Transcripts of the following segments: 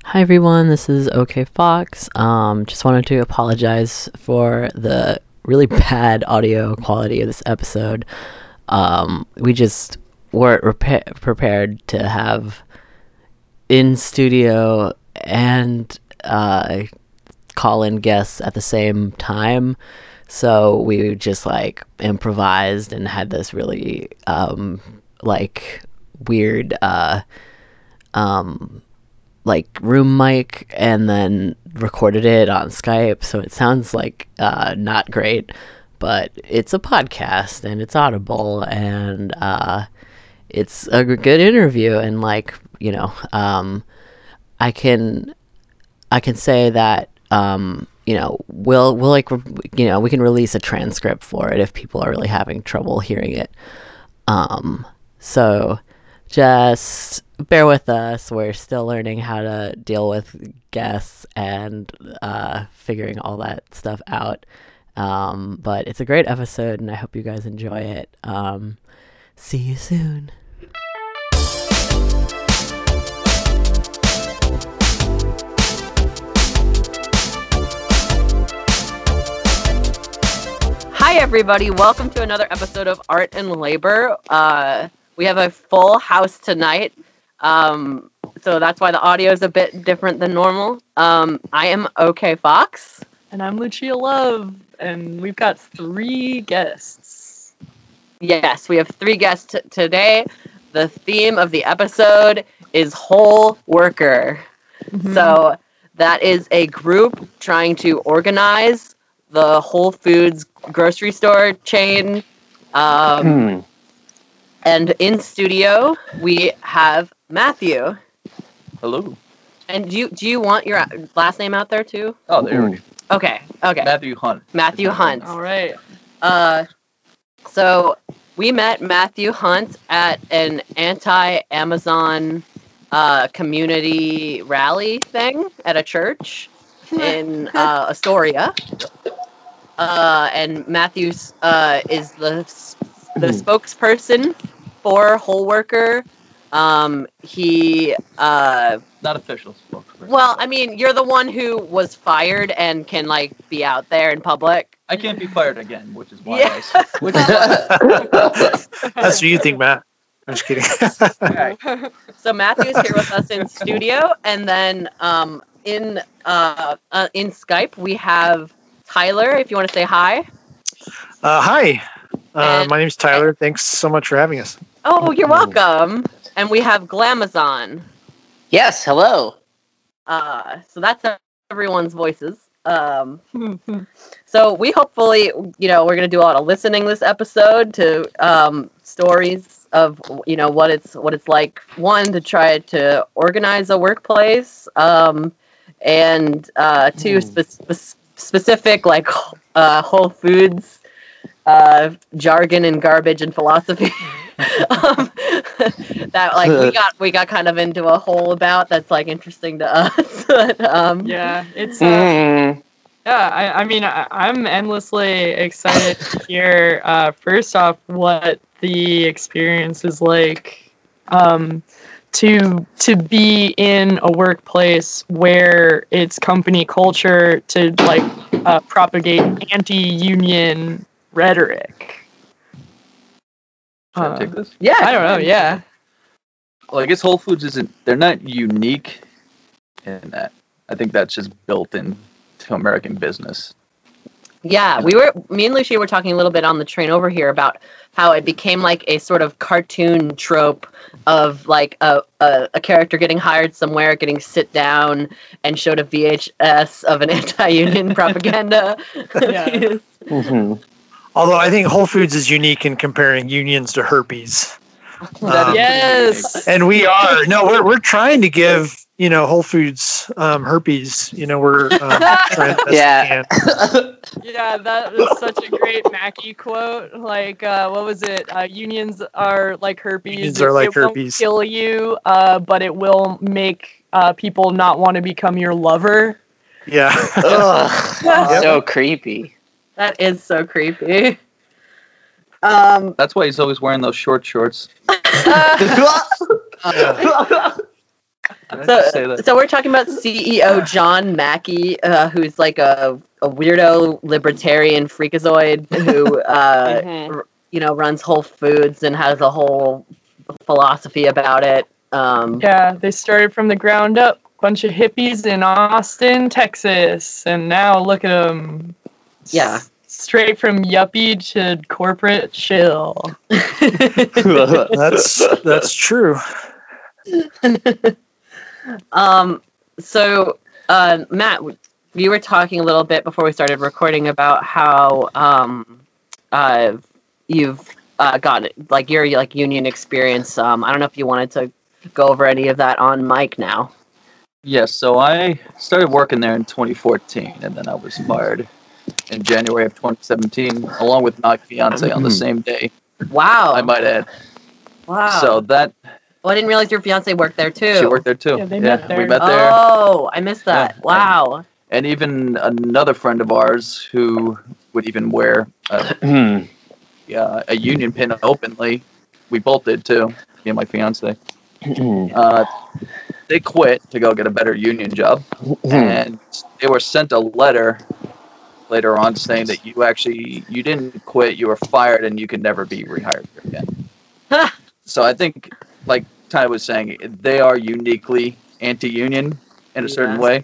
Hi everyone, this is OK Fox. Just wanted to apologize for the really bad audio quality of this episode. We just weren't prepared to have in studio and call-in guests at the same time. So we just improvised and had this really weird room mic and then recorded it on Skype, so it sounds not great, but it's a podcast and it's audible and it's a good interview, and I can say that we can release a transcript for it if people are really having trouble hearing it. So just bear with us. We're still learning how to deal with guests and figuring all that stuff out. But it's a great episode, and I hope you guys enjoy it. See you soon. Hi, everybody. Welcome to another episode of Art and Labor. We have a full house tonight. So that's why the audio is a bit different than normal. I am OK Fox. And I'm Lucia Love. And we've got 3 guests. Yes, we have 3 guests today. The theme of the episode is Whole Worker. Mm-hmm. So that is a group trying to organize the Whole Foods grocery store chain. And in studio, we have Matthew. Hello. And do you want your last name out there too? Oh, there we go. Okay. Matthew Hunt. Matthew Hunt. All right. So we met Matthew Hunt at an anti-Amazon community rally thing at a church in Astoria. And Matthew is the spokesperson for Whole Worker. He not official spokesperson. Well, I mean, you're the one who was fired and can be out there in public. I can't be fired again, which is why. Yeah. That's what you think, Matt. I'm just kidding. Right. So Matthew's here with us in studio, and then in Skype we have Tyler. If you want to say hi. Hi. My name's Tyler. Thanks so much for having us. Oh, you're welcome. And we have Glamazon. Yes, hello. So that's everyone's voices. So we hopefully, we're going to do a lot of listening this episode to stories of, what it's like, one, to try to organize a workplace, and two, specific, Whole Foods jargon and garbage and philosophy that we got kind of into a hole about that's interesting to us. But, yeah, it's I'm endlessly excited to hear first off what the experience is like to be in a workplace where it's company culture to propagate anti-union rhetoric. Should I take this? Yeah, I don't know. Yeah. Well, I guess Whole Foods they're not unique in that. I think that's just built into American business. Yeah, me and Lucia were talking a little bit on the train over here about how it became a sort of cartoon trope of a character getting hired somewhere, getting sit down and showed a VHS of an anti-union propaganda. Yeah. Mm-hmm. Although I think Whole Foods is unique in comparing unions to herpes. Yes. And we're trying to give, Whole Foods herpes. We're trying to Yeah. Yeah, that is such a great Mackie quote. What was it? Unions are like herpes. Unions are like it won't herpes. kill you, but it will make people not want to become your lover. Yeah. Ugh, so creepy. That is so creepy. That's why he's always wearing those short shorts. I just say that. So we're talking about CEO John Mackey, who's like a weirdo libertarian freakazoid who runs Whole Foods and has a whole philosophy about it. Yeah, they started from the ground up. Bunch of hippies in Austin, Texas, and now look at them. Yeah. Straight from yuppie to corporate chill. That's true. So, Matt, you were talking a little bit before we started recording about how you've got like your union experience. I don't know if you wanted to go over any of that on mic now. Yes, so I started working there in 2014, and then I was fired in January of 2017, along with my fiance on the same day. Wow. I might add. Wow. So that... Well, I didn't realize your fiance worked there too. She worked there too. Yeah, we met there. Oh, I missed that. Yeah. Wow. And even another friend of ours who would even wear a union pin openly. We both did too, me and my fiance. They quit to go get a better union job, and they were sent a letter later on saying that you didn't quit, you were fired, and you could never be rehired again. So I think, like Ty was saying, they are uniquely anti-union in a certain way.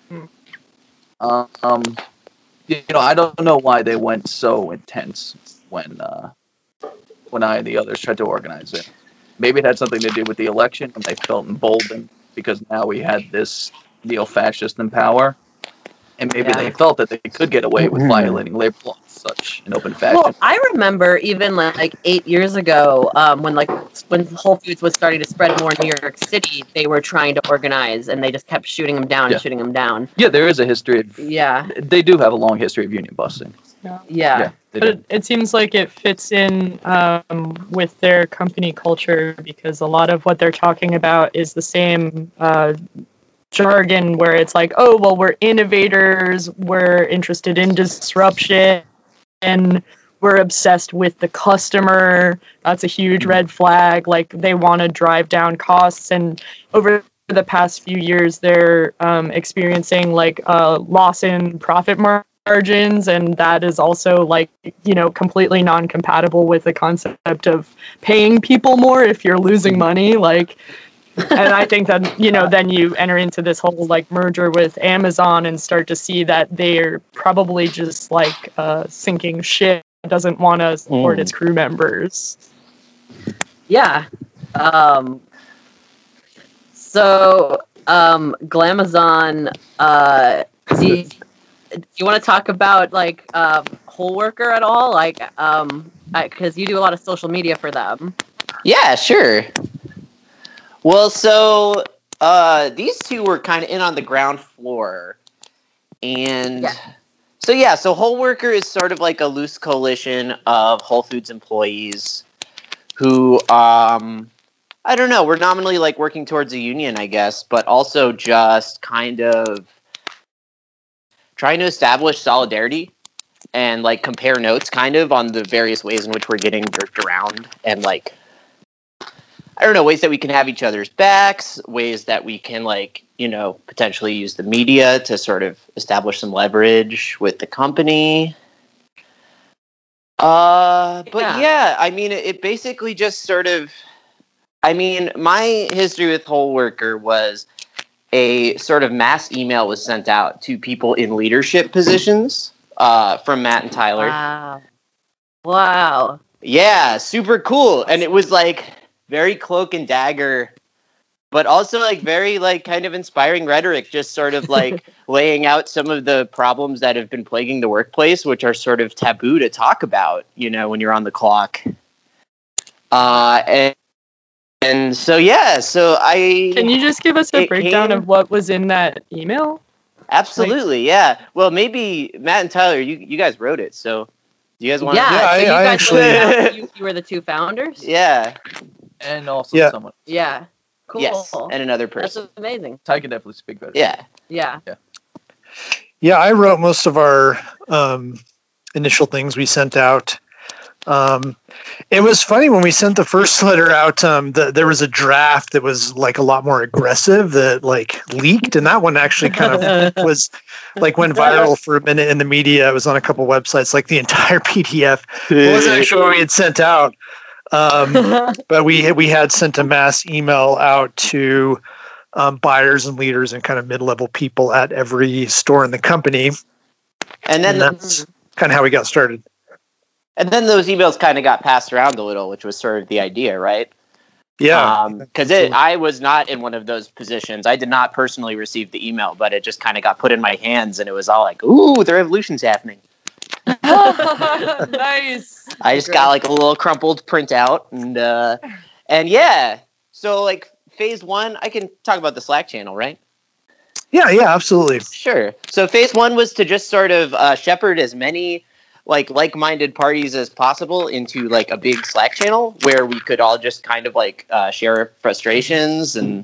I don't know why they went so intense when I and the others tried to organize it. Maybe it had something to do with the election, and they felt emboldened because now we had this neo-fascist in power, and maybe they felt that they could get away with violating labor laws such in open fashion. Well, I remember even like 8 years ago, when Whole Foods was starting to spread more in New York City, they were trying to organize, and they just kept shooting them down and shooting them down. Yeah, there is a history of. Yeah. They do have a long history of union busting. Yeah. But it seems like it fits in with their company culture, because a lot of what they're talking about is the same jargon where it's like, oh, well, we're innovators, we're interested in disruption, and we're obsessed with the customer. That's a huge red flag. Like, they want to drive down costs, and over the past few years, they're experiencing like loss in profit margins, and that is also like, completely non-compatible with the concept of paying people more if you're losing money. Like, and I think that, then you enter into this whole like merger with Amazon and start to see that they're probably just like sinking ship, doesn't want to support its crew members. Yeah. So, Glamazon, do you want to talk about like Whole Worker at all? Like, because you do a lot of social media for them. Yeah, sure. Well, so these two were kind of in on the ground floor, and so Whole Worker is sort of like a loose coalition of Whole Foods employees who, I don't know, we're nominally like working towards a union, I guess, but also just kind of trying to establish solidarity and like compare notes kind of on the various ways in which we're getting jerked around, and like, I don't know, ways that we can have each other's backs, ways that we can like, potentially use the media to sort of establish some leverage with the company. But yeah, I mean, it basically just sort of, my history with Whole Worker was a sort of mass email was sent out to people in leadership positions from Matt and Tyler. Wow. Yeah, super cool. And it was like very cloak and dagger, but also like very like kind of inspiring rhetoric, just sort of like laying out some of the problems that have been plaguing the workplace, which are sort of taboo to talk about, when you're on the clock. And so, can you just give us a breakdown of what was in that email? Absolutely, yeah. Well, maybe Matt and Tyler, you guys wrote it, so do you guys want to? Yeah, so you I guys actually. you were the two founders? Yeah. And also someone. Yeah. Cool. Yes, and another person. That's amazing. Ty can definitely speak better. Yeah. Yeah, I wrote most of our initial things we sent out. It was funny when we sent the first letter out. There was a draft that was like a lot more aggressive that like leaked, and that one actually kind of was like went viral for a minute in the media. It was on a couple websites. Like the entire PDF wasn't actually what we had sent out, but we had sent a mass email out to buyers and leaders and kind of mid-level people at every store in the company, And then that's kind of how we got started. And then those emails kind of got passed around a little, which was sort of the idea, right? Yeah. Because I was not in one of those positions. I did not personally receive the email, but it just kind of got put in my hands, and it was all like, ooh, the revolution's happening. Nice. I just got like a little crumpled printout, and yeah. So like phase one, I can talk about the Slack channel, right? Yeah, absolutely. Sure. So phase one was to just sort of shepherd as many like-minded parties as possible into like a big Slack channel where we could all just kind of like share our frustrations. And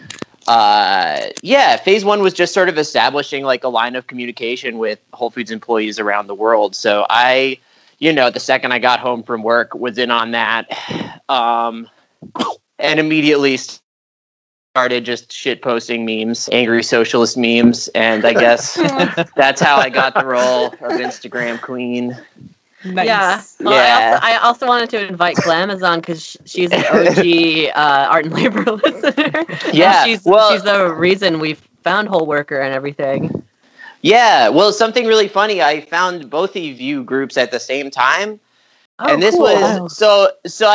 phase one was just sort of establishing like a line of communication with Whole Foods employees around the world. So I, the second I got home from work, was in on that, and immediately started just shit posting memes, angry socialist memes, and I guess that's how I got the role of Instagram queen. Nice. Yeah. Well, Yeah. I also wanted to invite Glamazon because she's an OG art and labor listener. Yeah, she's well- the reason we found Whole Worker and everything. Yeah, well, something really funny. I found both of you groups at the same time, Oh, and this cool. was so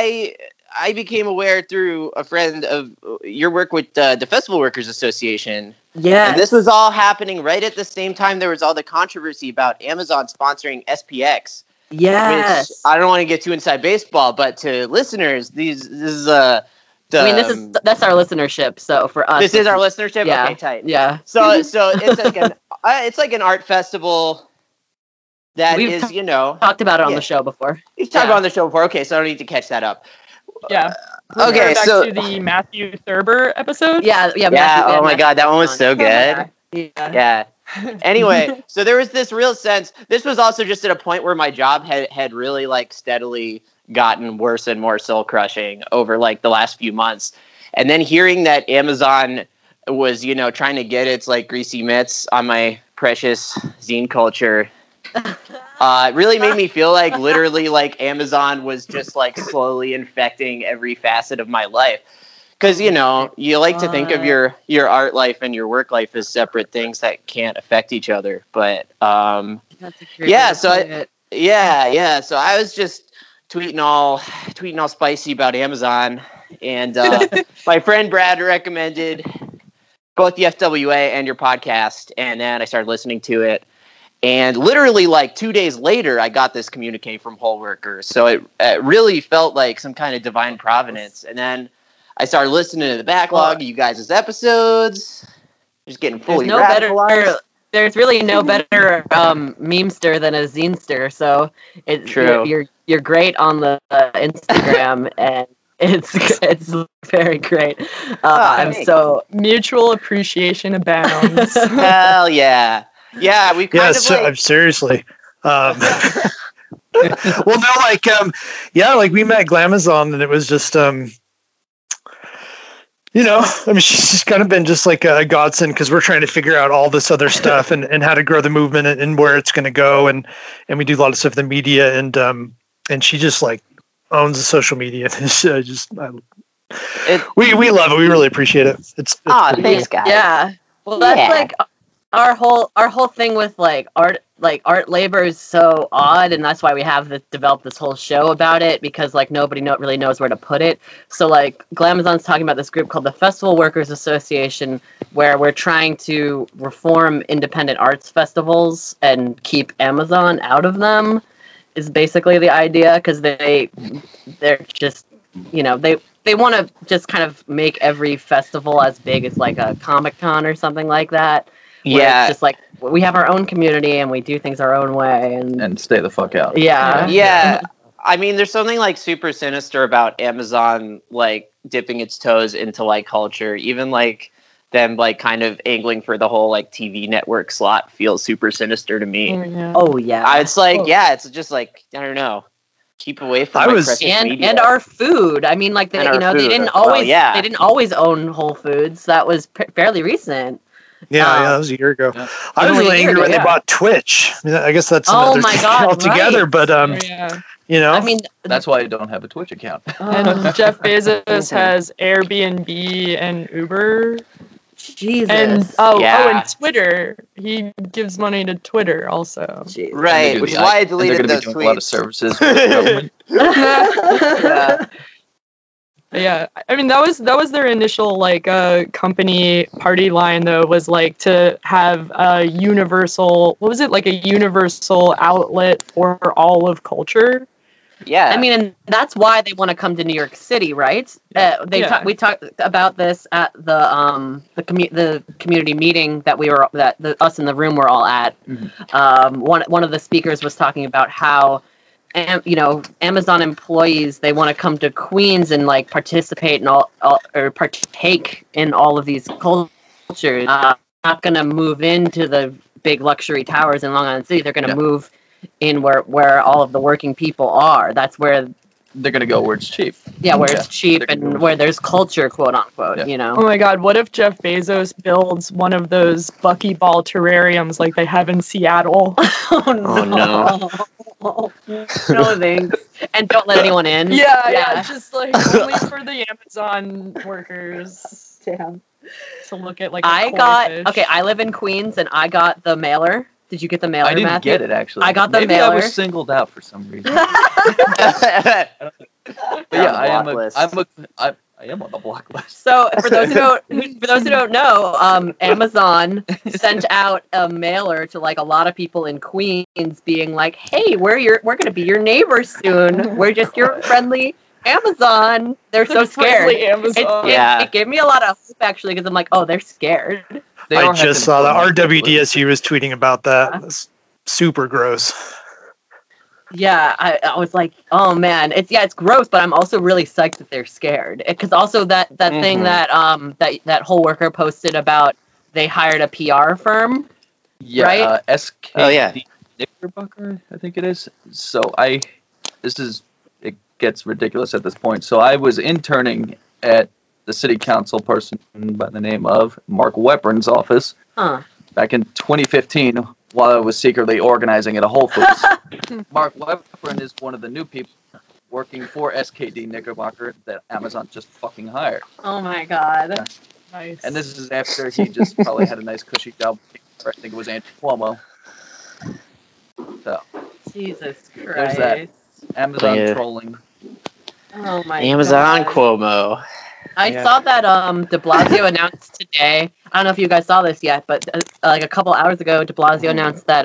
I became aware through a friend of your work with the Festival Workers Association. Yeah. And this was all happening right at the same time there was all the controversy about Amazon sponsoring SPX. Yes. Which I don't want to get too inside baseball, but to listeners, that's our listenership. So for us, this is our listenership. Yeah. Okay, tight. Yeah. So it's like an art festival that We've is talked about it on Yeah. the show before. you've talked Yeah. about on the show before. Okay, so I don't need to catch that up. Yeah. Okay, Back so to the Matthew Thurber episode. Yeah. yeah. Matthew- Oh my Matthew God, that one was so good. Yeah. Yeah. Anyway, so there was this real sense. This was also just at a point where my job had really like steadily gotten worse and more soul crushing over like the last few months. And then hearing that Amazon was, trying to get its like greasy mitts on my precious zine culture, it really made me feel like literally like Amazon was just like slowly infecting every facet of my life. Because, you like to think of your art life and your work life as separate things that can't affect each other. But, That's a great Yeah, way to so put it. yeah. So I was just tweeting all spicy about Amazon. And my friend Brad recommended both the FWA and your podcast. And then I started listening to it. And literally like 2 days later, I got this communique from Whole Workers. So it really felt like some kind of divine providence. And then I started listening to the backlog of you guys' episodes, just getting fully radicalized. There's really no better memester than a zinester. So True. You're great on the Instagram, and it's very great. I'm thanks. so Mutual appreciation abounds. Hell yeah. Yeah, we kind of like... seriously. Well, no, like we met Glamazon, and it was just she's just kind of been just like a godsend because we're trying to figure out all this other stuff and how to grow the movement and where it's going to go, and we do a lot of stuff in the media, and she just like owns the social media. We love it. We really appreciate it. It's thanks, guys. Yeah. Well, that's like our whole thing with like art labor is so odd, and that's why we have developed this whole show about it, because like nobody really knows where to put it. So like Glamazon's talking about this group called the Festival Workers Association, where we're trying to reform independent arts festivals and keep Amazon out of them, is basically the idea, because they're just they want to just kind of make every festival as big as like a Comic-Con or something like that. Yeah. It's just like we have our own community and we do things our own way, and stay the fuck out. Yeah. I mean, there's something like super sinister about Amazon like dipping its toes into like culture. Even like them like kind of angling for the whole like TV network slot feels super sinister to me. Oh yeah. It's like it's just like I don't know. Keep away from I my was- precious and media. and our food. I mean, like And our they food didn't as well, always yeah. they didn't always own Whole Foods. That was fairly recent. Yeah, Um, that was a year ago. Yeah. I was Only a really year angry when ago, they yeah. bought Twitch. I mean, I guess that's Oh another my thing God, altogether. right. But Oh, yeah. you know, I mean, That's why I don't have a Twitch account. And Jeff Bezos has Airbnb and Uber. Jesus. And Yeah. and Twitter. He gives money to Twitter also. Jesus. Right, And which is they're why I and they're deleted gonna be those doing a lot of tweets. services for the government. Yeah. Yeah, I mean that was their initial like company party line though, was like to have a universal, what was it, like a universal outlet for all of culture. Yeah. I mean, and that's why they want to come to New York City, right? Yeah. We talked about this at the community meeting that us in the room were all at. Mhm. One of the speakers was talking about how, Amazon employees, they want to come to Queens and like participate in or partake in all of these cultures. Not going to move into the big luxury towers in Long Island City. They're going to Yeah. move in where all of the working people are. That's where They're gonna go where it's cheap. where Yeah, it's cheap they're gonna and go where there's culture, quote unquote. Yeah. Oh my god, what if Jeff Bezos builds one of those buckyball terrariums like they have in Seattle? Oh no. No thanks. And don't let anyone in. Yeah, just like only for the Amazon workers Damn. to look at like I live in Queens and I got the mailer. Did you get the mailer, I didn't Matthew? get it actually. I got the Maybe I mailer. was singled out for some reason. But But yeah, I am on the block list. So for those who don't know, Amazon sent out a mailer to like a lot of people in Queens, being like, "Hey, we're gonna be your neighbors soon. We're just your friendly Amazon." They're so scared. Friendly Amazon. It gave me a lot of hope actually, because I'm like, "Oh, they're scared." They I are just heckin' saw that fun. RWDSU was tweeting about that. It's super gross. Yeah, I was like, "Oh man, it's gross," but I'm also really psyched that they're scared, because also that thing Mhm. that whole worker posted about, they hired a PR firm. Yeah, right? SKD Oh, yeah. Knickerbocker, I think it is. So it gets ridiculous at this point. So I was interning at the city council person by the name of Mark Weprin's office Huh. back in 2015 while I was secretly organizing at a Whole Foods. Mark Weprin is one of the new people working for SKD Knickerbocker that Amazon just fucking hired. Oh my god. Nice. And this is after he just probably had a nice cushy job. I think it was Andrew Cuomo. So Jesus Christ. There's that. Amazon Yeah. trolling. Oh my Amazon god. Cuomo. I Yeah. saw that De Blasio announced today. I don't know if you guys saw this yet, but like a couple hours ago, De Blasio announced that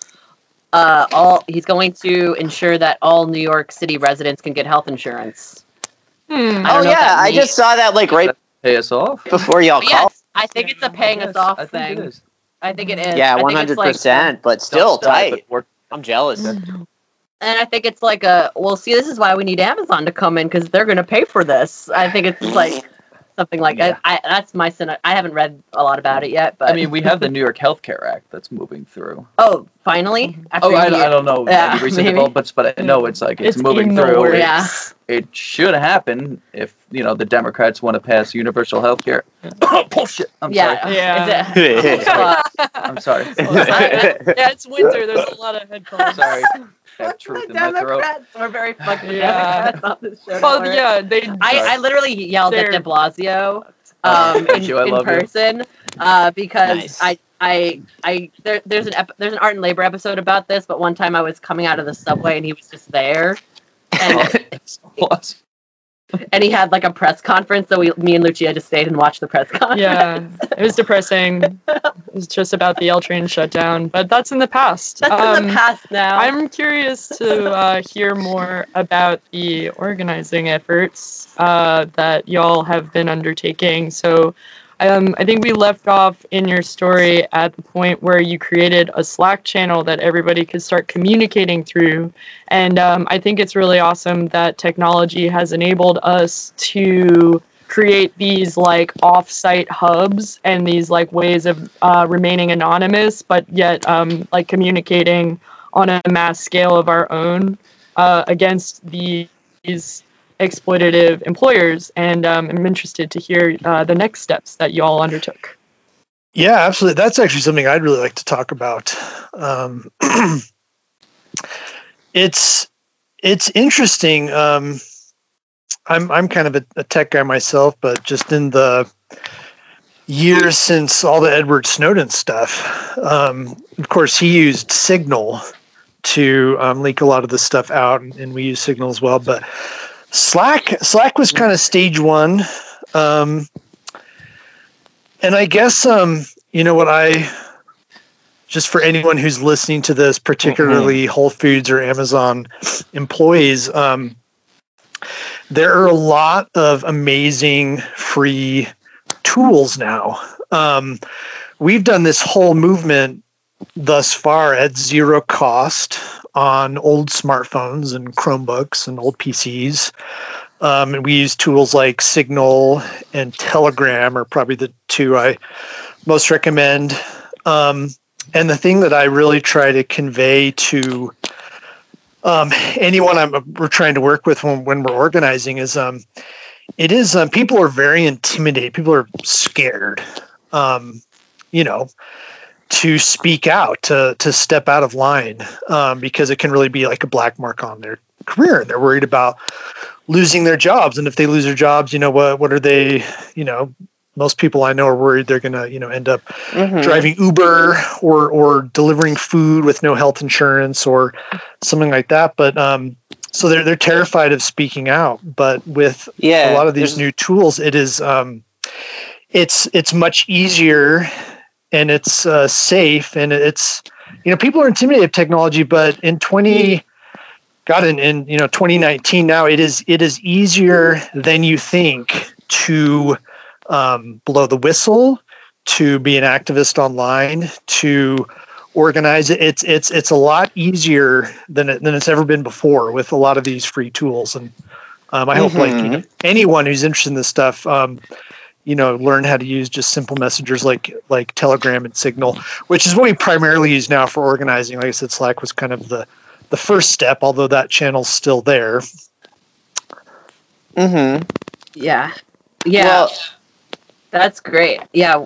he's going to ensure that all New York City residents can get health insurance. I Oh don't know if yeah, that I means- just saw that like right Pay us off. before y'all But called. yes, I think it's a paying us off I think thing. it is. I think it is. Yeah, I think it's like- 100%. But still Don't die, tight. but work. I'm jealous. And I think it's like see, this is why we need Amazon to come in, because they're going to pay for this. I think it's like something like Yeah. that's my sin. I haven't read a lot about it yet, but I mean, we have the New York Healthcare Act that's moving through. oh, finally. After Oh, I a year. don't know Yeah, any recent maybe. developments, but I know it's like it's moving in the through. works. Yeah. It should happen if the Democrats want to pass universal health care. Bullshit. I'm Yeah. Yeah. Is it- I'm sorry. Yeah, it's winter. There's a lot of headphones. Sorry. I have truth in my throat. Democrats. We're very fucking Yeah. Democrats on this show. Well, don't worry. yeah, they. I literally yelled at They're- De Blasio Thank you, I in love you. person because Nice. there's an Art and Labor episode about this, but one time I was coming out of the subway and he was just there, and Plus, and he had like a press conference, so me and Lucia just stayed and watched the press conference. Yeah, it was depressing. It was just about the L train shutdown, but that's in the past. That's in the past now. I'm curious to hear more about the organizing efforts that y'all have been undertaking. So I think we left off in your story at the point where you created a Slack channel that everybody could start communicating through. And I think it's really awesome that technology has enabled us to create these like off-site hubs and these like ways of remaining anonymous, but yet like communicating on a mass scale of our own. against these exploitative employers, and I'm interested to hear the next steps that you all undertook. Yeah, absolutely. That's actually something I'd really like to talk about. It's interesting. I'm kind of a tech guy myself, but just in the years since all the Edward Snowden stuff, of course, he used Signal to leak a lot of the stuff out, and we use Signal as well. But Slack was kind of stage one. And I guess, just for anyone who's listening to this, particularly Whole Foods or Amazon employees, there are a lot of amazing free tools now. We've done this whole movement thus far at zero cost on old smartphones and Chromebooks and old PCs. And we use tools like Signal and Telegram are probably the two I most recommend. And the thing that I really try to convey to anyone we're trying to work with when we're organizing is people are very intimidated. People are scared, to speak out, to step out of line, because it can really be like a black mark on their career. They're worried about losing their jobs. And if they lose their jobs, what are they, most people I know are worried they're going to, end up driving Uber or delivering food with no health insurance or something like that. But so they're terrified of speaking out. But with a lot of these new tools, it is it's much easier and it's safe, and it's people are intimidated of technology. But in 2019 now, it is easier than you think to blow the whistle, to be an activist online, to organize it. It's a lot easier than it's ever been before with a lot of these free tools. And I hope anyone who's interested in this stuff, learn how to use just simple messengers like Telegram and Signal, which is what we primarily use now for organizing. Like I said, Slack was kind of the first step, although that channel's still there. Yeah. Well, that's great. Yeah.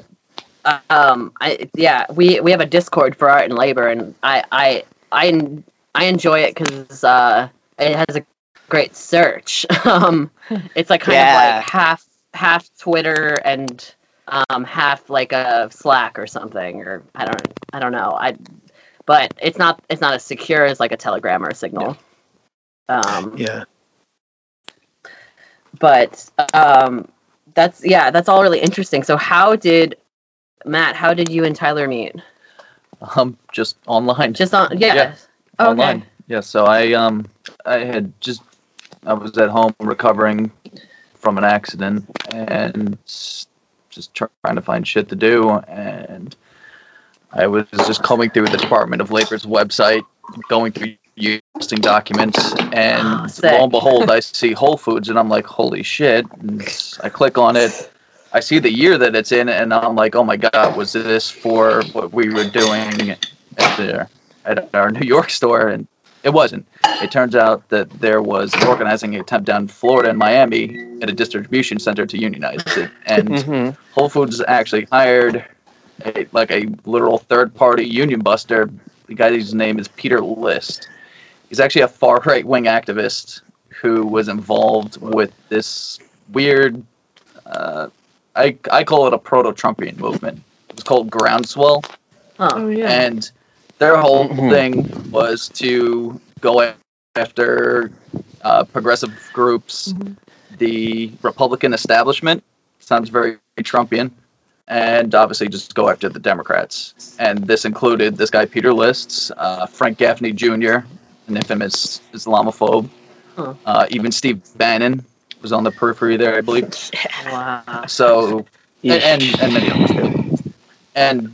We have a Discord for Art and Labor, and I enjoy it because it has a great search. It's like kind of like half Twitter and half like a Slack or something, or I don't know. But it's not as secure as like a Telegram or a Signal. But that's all really interesting. So how did you and Tyler meet? Just online. Just on, yeah. Oh, online. Okay. Yeah. So I was at home recovering from an accident and just trying to find shit to do, and I was just combing through the Department of Labor's website, going through listing documents, and lo and behold, I see Whole Foods, and I'm like, holy shit. And I click on it. I see the year that it's in, and I'm like, oh my God, was this for what we were doing at our New York store? And it wasn't. It turns out that there was an organizing attempt down in Florida and Miami at a distribution center to unionize it. And Whole Foods actually hired a literal third-party union buster. The guy's name is Peter List. He's actually a far-right wing activist who was involved with this weird, I call it a proto-Trumpian movement. It was called Groundswell. Oh, yeah. And their whole thing was to go after progressive groups, the Republican establishment, sounds very Trumpian, and obviously just go after the Democrats. And this included this guy, Peter List, Frank Gaffney Jr., an infamous Islamophobe. Even Steve Bannon was on the periphery there, I believe. Wow. So, and many others too. And,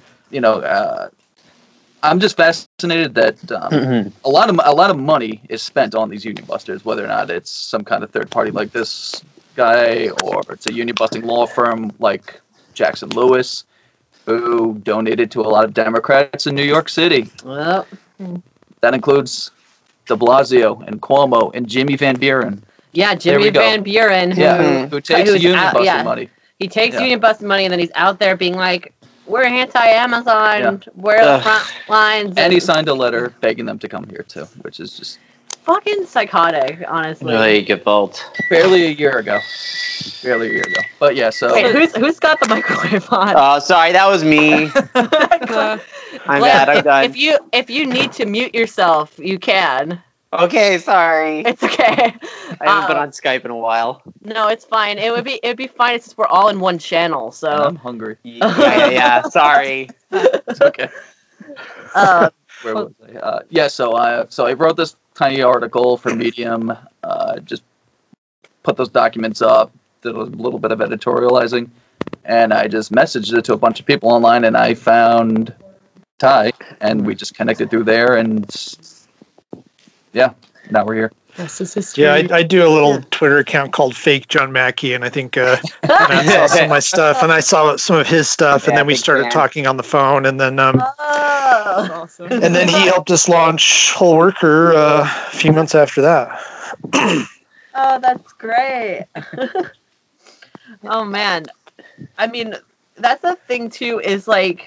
I'm just fascinated that a lot of money is spent on these union busters, whether or not it's some kind of third party like this guy, or it's a union busting law firm like Jackson Lewis, who donated to a lot of Democrats in New York City. Well, that includes De Blasio and Cuomo and Jimmy Van Buren. Yeah, There we Jimmy go. Van Buren. Who takes who's union out- busting yeah. money. He takes Yeah. union busting money, and then he's out there being like, "We're anti-Amazon. Yeah. We're the front lines." And he signed a letter begging them to come here too, which is just fucking psychotic, honestly. Really good vault. barely a year ago. But yeah, so Wait, who's got the microwave on? Oh, sorry, that was me. I'm bad. I'm done. If you need to mute yourself, you can. Okay, sorry. It's okay. I haven't been on Skype in a while. No, it's fine. It'd be fine. It's just we're all in one channel, and so. I'm hungry. Yeah. Sorry. It's okay. Where was I? So I wrote this tiny article for Medium. Just put those documents up. Did a little bit of editorializing, and I just messaged it to a bunch of people online, and I found Ty, and we just connected through there, and yeah, now we're here. This is history. Yeah, I do a little Twitter account called Fake John Mackey, and I think Matt saw some of my stuff, and I saw some of his stuff, and Yeah, then we big started fan. talking on the phone, and then Oh. Awesome. and then he helped us launch Whole Worker a few months after that. Oh, that's great. Oh man, I mean, that's the thing too. Is like,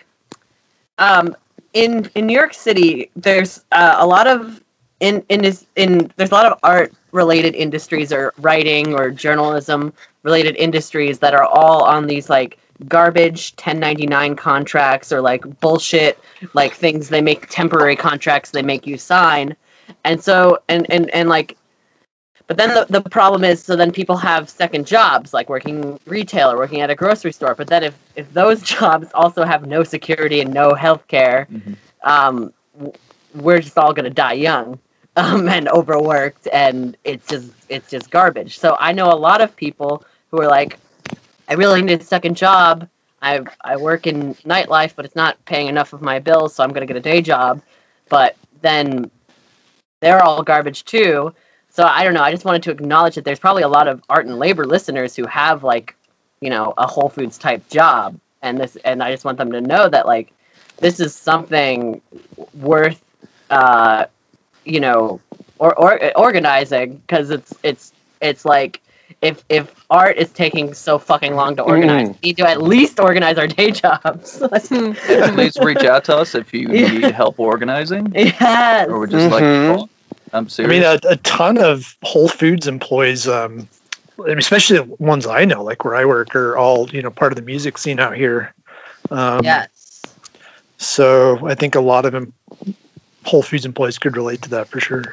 in New York City, there's a lot of there's a lot of art related industries or writing or journalism related industries that are all on these like garbage 1099 contracts or like bullshit like things they make temporary contracts they make you sign, and so and like. But then the problem is, so then people have second jobs, like working retail or working at a grocery store. But then if those jobs also have no security and no health care, we're just all going to die young and overworked, and it's just garbage. So I know a lot of people who are like, I really need a second job. I work in nightlife, but it's not paying enough of my bills, so I'm going to get a day job. But then they're all garbage too. So I don't know. I just wanted to acknowledge that there's probably a lot of art and labor listeners who have like, you know, a Whole Foods type job, and I just want them to know that like, this is something worth, you know, or organizing, because it's like if art is taking so fucking long to organize, we need to at least organize our day jobs. Please reach out to us if you need help organizing, Yes. or would just like to call. I'm I serious. mean, a ton of Whole Foods employees, especially the ones I know, like where I work, are all, you know, part of the music scene out here. Yes. So I think a lot of Whole Foods employees could relate to that for sure.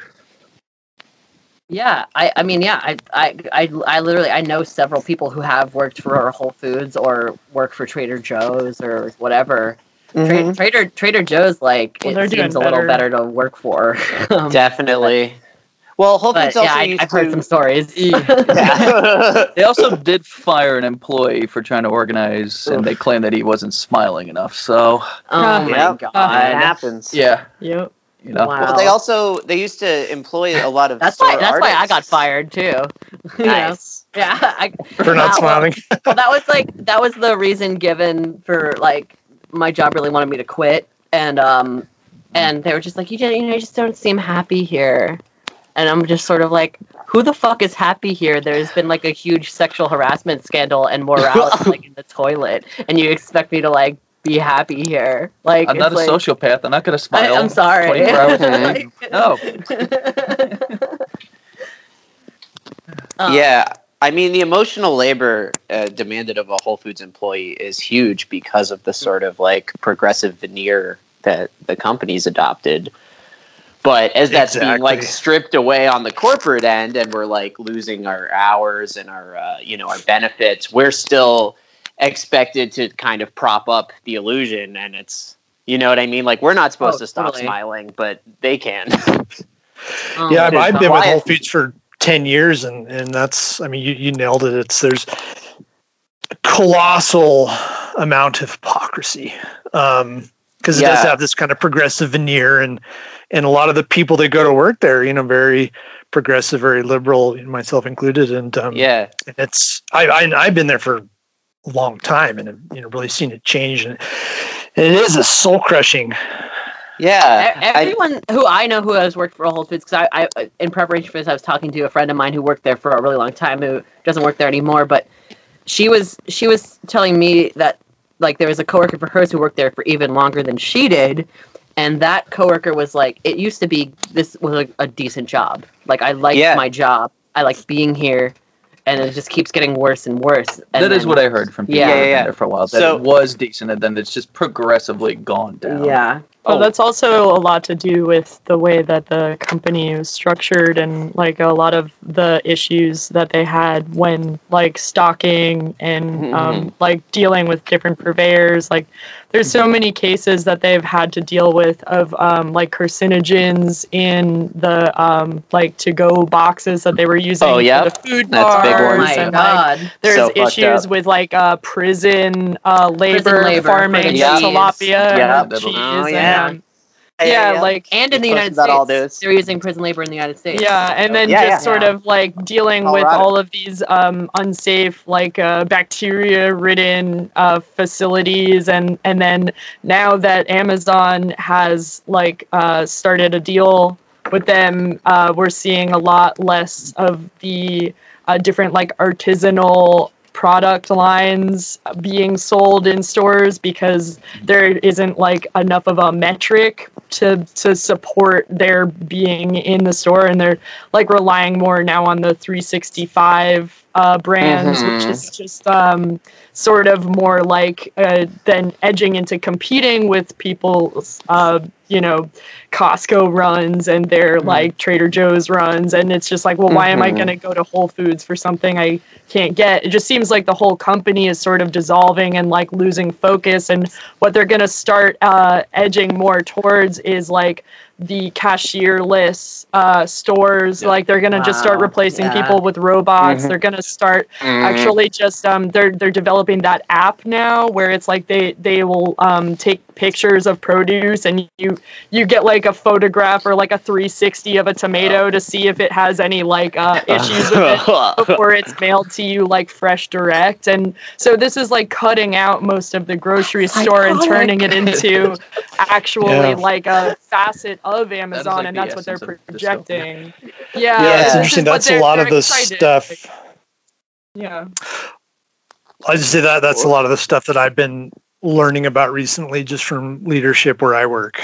Yeah, I mean, yeah, I literally, I know several people who have worked for Whole Foods or work for Trader Joe's or whatever. Trader Joe's, like, Well, they're it seems a doing little better. better to work for. Definitely. Well, Whole But Foods also yeah, used I've heard to. some stories. Yeah. They also did fire an employee for trying to organize, and they claimed that he wasn't smiling enough. So, Oh my Yep. It god. happens. yeah, Yep. you know. Wow. Well, they used to employ a lot of. That's sore why I got artists. fired too. You know? Nice. Yeah. For not smiling. Well, that was the reason given for like my job really wanted me to quit, and they were just like, you just don't seem happy here, and I'm just sort of like, who the fuck is happy here? There's been like a huge sexual harassment scandal and morale like in the toilet, and you expect me to like be happy here? Like, I'm not a it's like, sociopath. I'm not going to smile. I'm sorry. 24 hours a day. Like- No. Yeah. I mean, the emotional labor demanded of a Whole Foods employee is huge because of the sort of like progressive veneer that the company's adopted. But as that's being like Exactly. stripped away on the corporate end, and we're like losing our hours and our our benefits, we're still expected to kind of prop up the illusion, and it's, you know what I mean? Like, we're not supposed to stop totally. smiling, but they can. Yeah, There's I've been with quiet- Whole Foods for 10 years, and that's, I mean, you nailed it. There's a colossal amount of hypocrisy, because it does Yeah. have this kind of progressive veneer, and a lot of the people that go to work there, very progressive, very liberal, myself included, and Yeah. and it's I've been there for a long time, and have, really seen it change, and it is a soul crushing Yeah. Everyone who I know who has worked for Whole Foods, because I in preparation for this, I was talking to a friend of mine who worked there for a really long time, who doesn't work there anymore. But she was telling me that like there was a coworker for hers who worked there for even longer than she did, and that coworker was like, it used to be this was like a decent job. Like I liked my job, I liked being here. And it just keeps getting worse and worse. And that is what I heard from people who've been there for a while. That So- it was decent, and then it's just progressively gone down. Yeah. Well, that's also a lot to do with the way that the company is structured and like a lot of the issues that they had when like stocking and like dealing with different purveyors. Like there's so many cases that they've had to deal with of like carcinogens in the like to-go boxes that they were using for the food That's a big bars. one. Oh my And, God. like, there's So fucked issues up. with like prison labor for farming the cheese. tilapia Yeah. and cheese. Oh, and, yeah. like And in the Posted United about all States, this. they're using prison labor in the United States. yeah, and then Yeah, just sort of like dealing with Colorado. all of these unsafe, like bacteria-ridden facilities, and then now that Amazon has like started a deal with them, we're seeing a lot less of the different like artisanal product lines being sold in stores because there isn't like enough of a metric to support their being in the store, and they're like relying more now on the 365 brands, which is just sort of more like then edging into competing with people's Costco runs and their like Trader Joe's runs, and it's just like, well, why am I going to go to Whole Foods for something I can't get? It just seems like the whole company is sort of dissolving and like losing focus, and what they're going to start edging more towards is like the cashierless stores. Like they're going to just start replacing people with robots. They're going to start actually just they're developing that app now where it's like they will take pictures of produce, and you get like a photograph or like a 360 of a tomato to see if it has any like issues with it before it's mailed to you like fresh direct. And so this is like cutting out most of the grocery store and turning it into actually like a facet of Amazon, like and the that's what they're essence of the projecting. Yeah, it's this interesting. is what That's a they're lot of the excited. stuff. Yeah. I just say that's a lot of the stuff that I've been learning about recently, just from leadership where I work.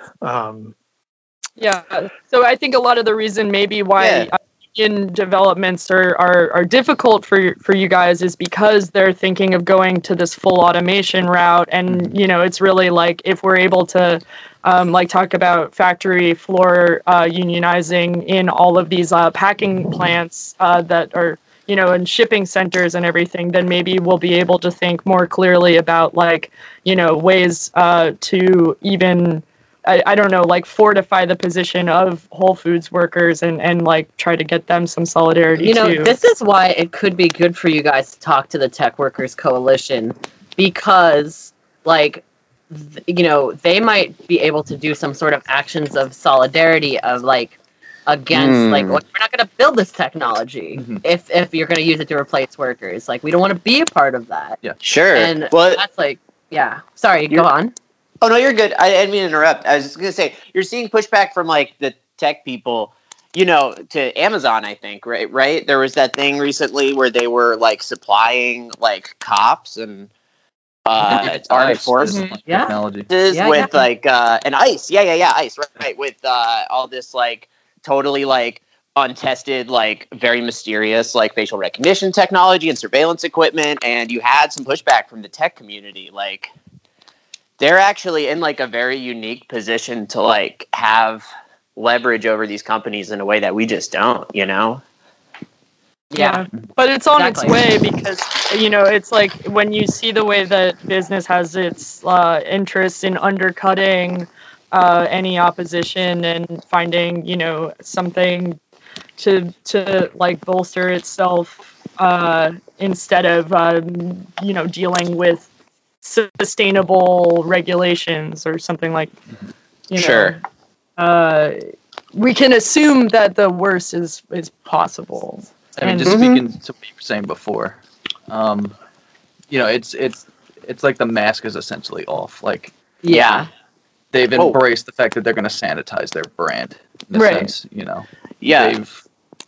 Yeah. So I think a lot of the reason maybe why union developments are difficult for you guys is because they're thinking of going to this full automation route, and it's really like if we're able to like talk about factory floor unionizing in all of these packing plants that are and shipping centers and everything, then maybe we'll be able to think more clearly about like ways to even I don't know, like fortify the position of Whole Foods workers and like try to get them some solidarity too. This is why it could be good for you guys to talk to the Tech Workers Coalition, because like they might be able to do some sort of actions of solidarity of like against like, well, we're not going to build this technology if you're going to use it to replace workers. Like we don't want to be a part of that. Yeah, sure. And well, that's like, sorry, go on. Oh, no, you're good. I didn't mean to interrupt. I was just going to say, you're seeing pushback from, like, the tech people, to Amazon, I think, right? There was that thing recently where they were, like, supplying, like, cops and armed forces technology. with, like, and ICE. Yeah, ICE, right, with all this, like, totally, like, untested, like, very mysterious, like, facial recognition technology and surveillance equipment, and you had some pushback from the tech community, like... They're actually in like a very unique position to like have leverage over these companies in a way that we just don't, Yeah. But it's on its way because, it's like when you see the way that business has its interests in undercutting any opposition and finding, something to like bolster itself instead of, dealing with sustainable regulations or something like, Sure. We can assume that the worst is possible. I mean, just speaking to what you were saying before, it's like the mask is essentially off. Like, they've embraced the fact that they're going to sanitize their brand in a sense, Yeah. They've,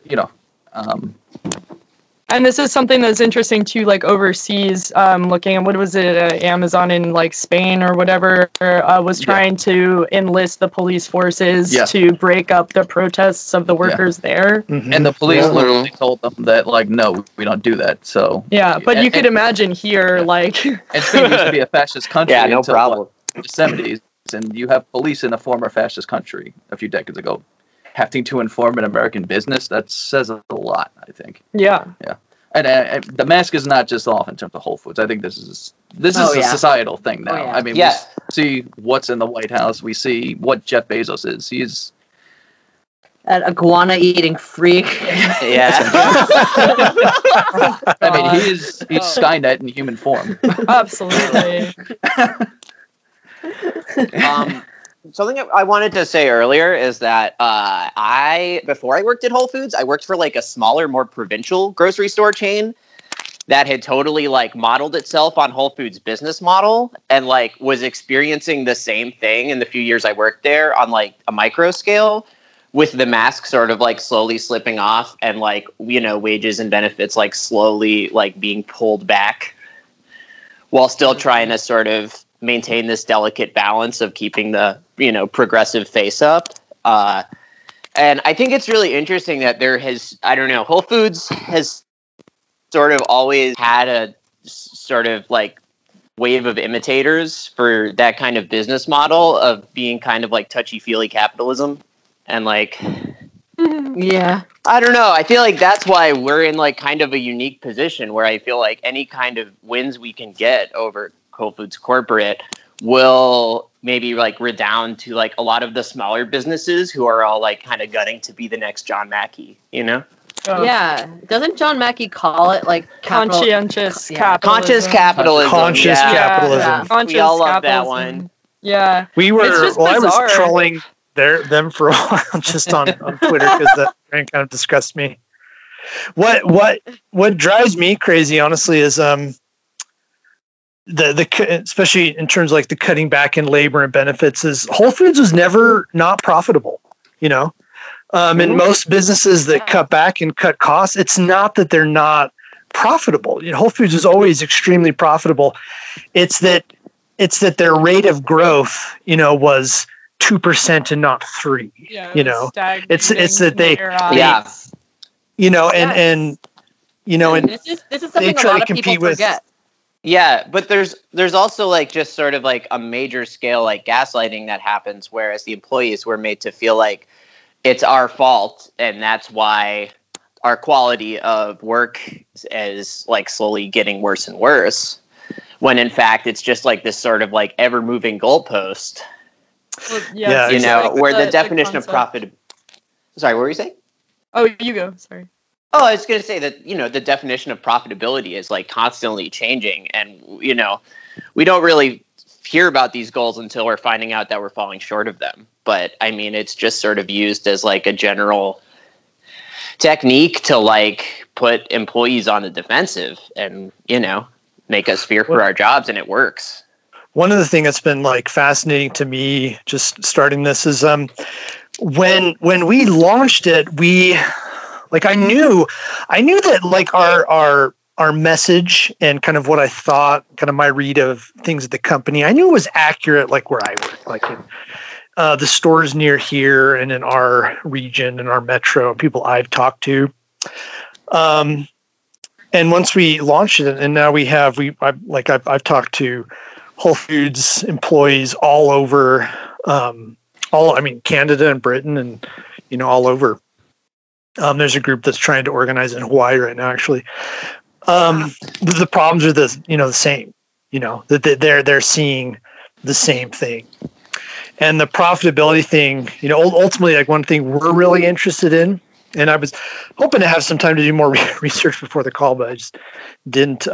And this is something that's interesting too, like overseas, looking at, what was it, Amazon in like Spain or whatever, was trying to enlist the police forces to break up the protests of the workers there. Mm-hmm. And the police literally told them that, like, no, we don't do that. So but you could imagine here, like, and Spain used to be a fascist country no until problem. the 70s, and you have police in a former fascist country a few decades ago having to inform an American business. That says a lot, I think. Yeah. And the mask is not just off in terms of Whole Foods. I think this is a societal thing now. I mean, we see what's in the White House. We see what Jeff Bezos is. He's an iguana eating freak. I mean, he's Skynet in human form. Absolutely. Something I wanted to say earlier is that before I worked at Whole Foods, I worked for like a smaller, more provincial grocery store chain that had totally like modeled itself on Whole Foods' business model and like was experiencing the same thing in the few years I worked there on like a micro scale, with the mask sort of like slowly slipping off and like, wages and benefits like slowly like being pulled back while still trying to sort of maintain this delicate balance of keeping the, progressive face up. And I think it's really interesting that Whole Foods has sort of always had a sort of like wave of imitators for that kind of business model of being kind of like touchy-feely capitalism. And like, yeah, I don't know. I feel like that's why we're in like kind of a unique position where I feel like any kind of wins we can get over Whole Foods corporate will maybe like redound to like a lot of the smaller businesses who are all like kind of gutting to be the next John Mackey, Yeah. Doesn't John Mackey call it like conscientious capitalism? Conscious capitalism. Conscious capitalism. We all love that one. Yeah. We were. It's just I was bizarre. trolling them for a while just on Twitter because that kind of disgusts me. What drives me crazy, honestly, is the especially in terms of like the cutting back in labor and benefits, is Whole Foods was never not profitable. And most businesses that cut back and cut costs, it's not that they're not profitable. Whole Foods is always extremely profitable. It's that their rate of growth, was 2% and not 3%. It's that they and this is something a lot of people forget. Yeah, but there's also like just sort of like a major scale like gaslighting that happens, whereas the employees were made to feel like it's our fault and that's why our quality of work is like slowly getting worse and worse, when in fact it's just like this sort of like ever moving goalpost. Well, where the definition of profit. Sorry, what were you saying? Oh, you go. Sorry. Oh, I was going to say that, the definition of profitability is like constantly changing. And, we don't really hear about these goals until we're finding out that we're falling short of them. But I mean, it's just sort of used as like a general technique to like put employees on the defensive and, make us fear for our jobs. And it works. One of the things that's been like fascinating to me just starting this is when we launched it, I knew that like our message and kind of what I thought, kind of my read of things at the company, I knew it was accurate, like where I work, like in the stores near here and in our region and our metro, people I've talked to. And once we launched it, and now I've talked to Whole Foods employees all over, Canada and Britain and, all over. There's a group that's trying to organize in Hawaii right now, actually. The problems are the same, that they're seeing the same thing. And the profitability thing, ultimately, like one thing we're really interested in, and I was hoping to have some time to do more research before the call, but I just didn't.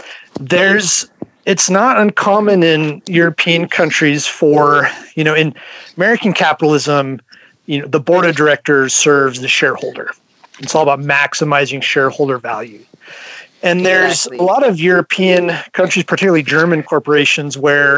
It's not uncommon in European countries for, in American capitalism, the board of directors serves the shareholder. It's all about maximizing shareholder value. And there's a lot of European countries, particularly German corporations, where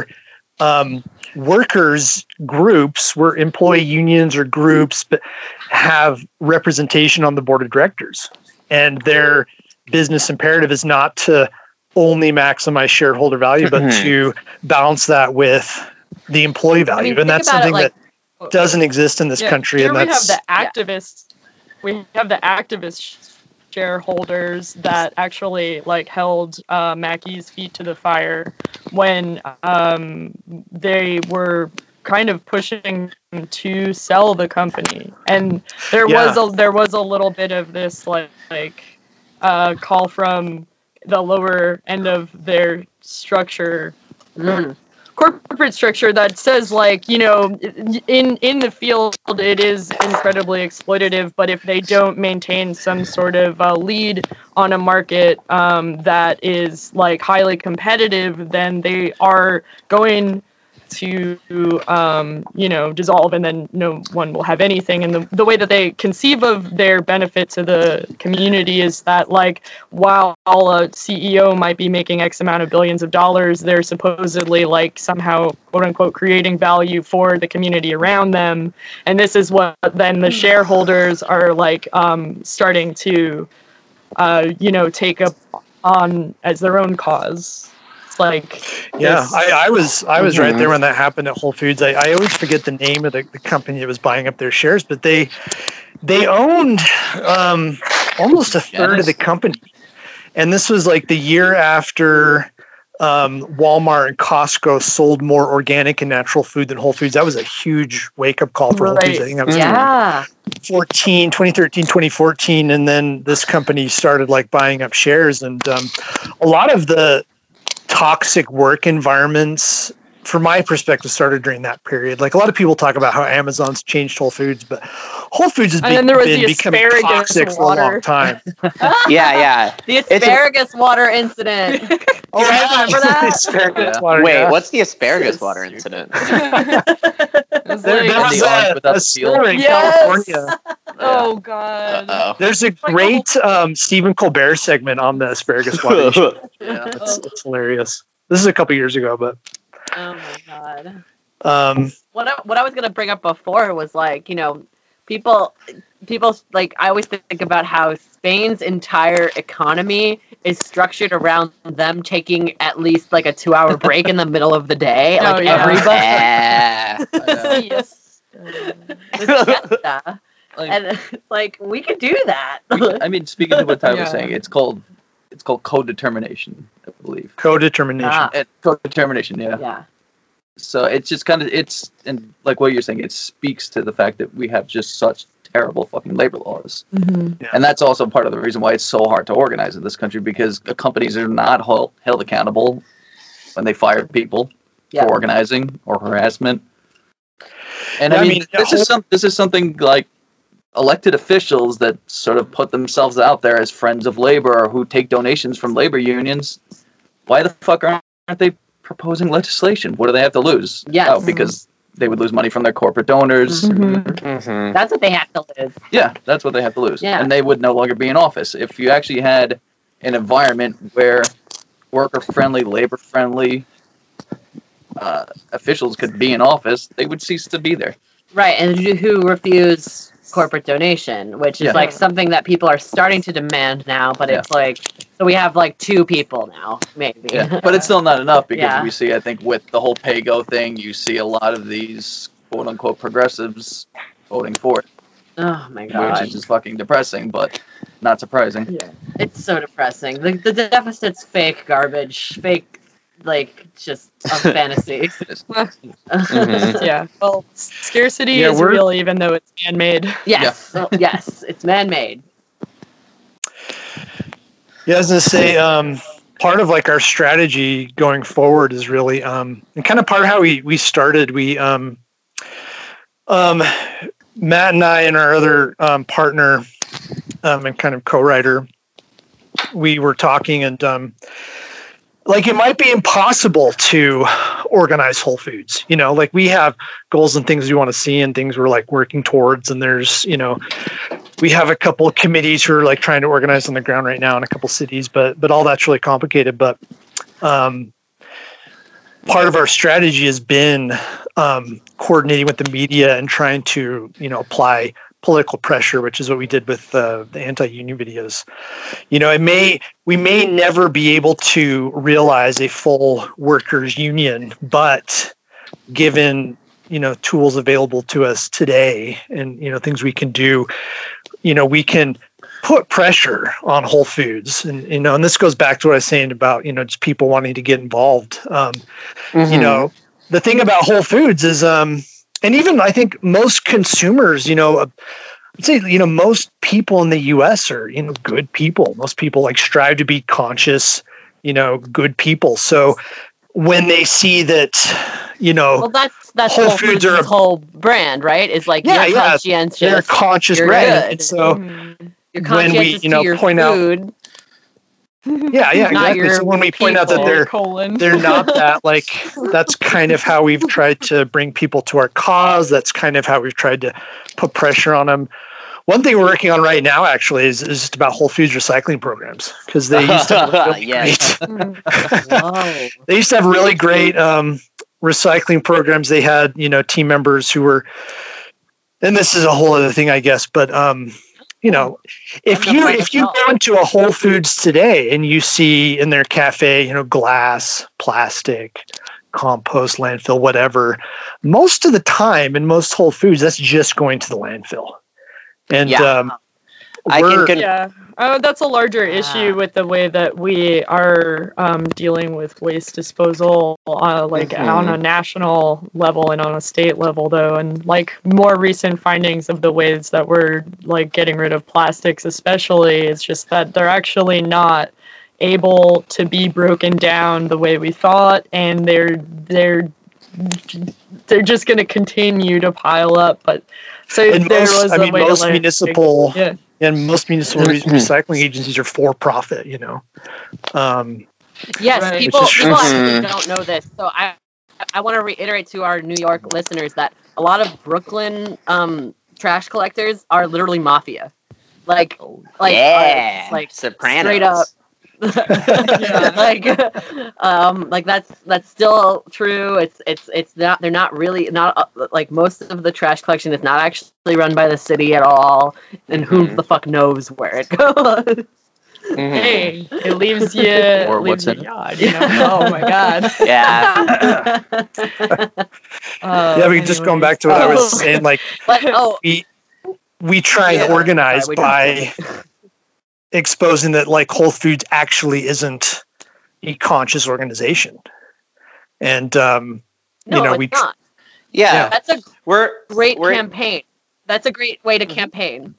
workers groups, where employee unions or groups, but have representation on the board of directors, and their business imperative is not to only maximize shareholder value, but to balance that with the employee value. And that's something that doesn't exist in this country. Here And we have the activists. We have the activist shareholders that actually like held Mackey's feet to the fire when they were kind of pushing to sell the company, and there was a little bit of this like call from the lower end of their structure, corporate structure, that says, like, you know, in the field it is incredibly exploitative, but if they don't maintain some sort of lead on a market that is like highly competitive, then they are going to you know, dissolve, and then no one will have anything. And the way that they conceive of their benefit to the community is that, like, while a CEO might be making X amount of billions of dollars, they're supposedly like somehow quote unquote creating value for the community around them. And this is what then the shareholders are like starting to you know, take up on as their own cause. Like, yeah, I was right there when that happened at Whole Foods. I always forget the name of the company that was buying up their shares, but they owned almost a third of the company. And this was like the year after Walmart and Costco sold more organic and natural food than Whole Foods. That was a huge wake-up call for Whole Foods. I think that was 2013, 2014. And then this company started like buying up shares. And a lot of the toxic work environments, from my perspective, started during that period. Like, a lot of people talk about how Amazon's changed Whole Foods, but Whole Foods has been becoming toxic for a long time. Yeah. The asparagus water incident. Oh, I remember that. Asparagus water. Wait, yeah. what's the asparagus water incident? There was the without a the store in Yes! California. Oh God. Uh-oh. There's a great Stephen Colbert segment on the asparagus water issue. Yeah. It's hilarious. This is a couple years ago, but Oh my God. What I was gonna bring up before was, like, you know, people like, I always think about how Spain's entire economy is structured around them taking at least like a 2-hour break in the middle of the day. Oh, Like, yeah. everybody. Yeah. Siesta. Like, And it's like, we could do that. I mean, speaking to what Tyler was Yeah. saying, it's called co-determination, I believe. co-determination. And co-determination, yeah. Yeah. So it's just kind of, and like what you're saying, it speaks to the fact that we have just such terrible fucking labor laws. Mm-hmm. Yeah. And that's also part of the reason why it's so hard to organize in this country, because the companies are not held accountable when they fire people Yeah. for organizing or harassment. And Yeah, I mean, this is something like elected officials that sort of put themselves out there as friends of labor, or who take donations from labor unions. Why the fuck aren't they proposing legislation? What do they have to lose? Yes. Oh, because they would lose money from their corporate donors. Mhm. That's what they have to lose. Yeah, that's what they have to lose. Yeah. And they would no longer be in office. If you actually had an environment where worker-friendly, labor-friendly officials could be in office, they would cease to be there. Right, and who refuse corporate donation, which is Yeah. like something that people are starting to demand now, but it's like, so we have like 2 people now, maybe. Yeah. But it's still not enough, because Yeah. we see, I think, with the whole pay-go thing, you see a lot of these quote-unquote progressives voting for it, Oh my which God. is just fucking depressing, but not surprising. It's so depressing. The deficit's fake garbage, fake, like, just a fantasy. Mhm. Yeah. Well, scarcity Yeah, is we're- real, even though it's man-made. Yes, yes, it's man-made. Yeah, I was gonna say, part of like our strategy going forward is really, and kind of part of how we started. We, Matt and I and our other partner, and kind of co-writer, we were talking, and like, it might be impossible to organize Whole Foods. You know, like, we have goals and things we want to see and things we're like working towards. And there's, you know, we have a couple of committees who are like trying to organize on the ground right now in a couple cities, but all that's really complicated. But part of our strategy has been coordinating with the media and trying to, apply political pressure, which is what we did with the anti-union videos. We may never be able to realize a full workers' union, but given tools available to us today and things we can do, we can put pressure on Whole Foods, and and this goes back to what I was saying about just people wanting to get involved. The thing about Whole Foods is, and even I think most consumers, I'd say most people in the U.S. are good people. Most people strive to be conscious, good people. So when they see that, well, that's Whole Foods are whole brand, right? Is like you're conscientious, they're a conscious you're brand. good. And so You're when we conscientious to your point food. out, exactly. So when we point out that they're not that, that's kind of how we've tried to bring people to our cause. That's kind of how we've tried to put pressure on them. One thing we're working on right now, actually, is just about Whole Foods recycling programs, because they used to have they used to have really great recycling programs. They had team members who were, and this is a whole other thing, I guess, but if you go into a Whole Foods today and you see in their cafe, glass, plastic, compost, landfill, whatever, most of the time in most Whole Foods, that's just going to the landfill. And that's a larger issue with the way that we are dealing with waste disposal, on a national level and on a state level, though. And more recent findings of the ways that we're getting rid of plastics, especially, it's just that they're actually not able to be broken down the way we thought, and they're just going to continue to pile up. But so most municipal recycling agencies are for profit, Yes, right. people actually don't know this. So I want to reiterate to our New York listeners that a lot of Brooklyn trash collectors are literally mafia. Sopranos. Straight up. That's still true. It's not. They're not really not most of the trash collection is not actually run by the city at all. And who the fuck knows where it goes? Hey, it leaves you Or what's in it. yard, Oh my god. Yeah. Just going back to what I was saying, we try and organize by exposing that Whole Foods actually isn't a conscious organization. And it's not. Yeah. That's a great campaign. That's a great way to campaign.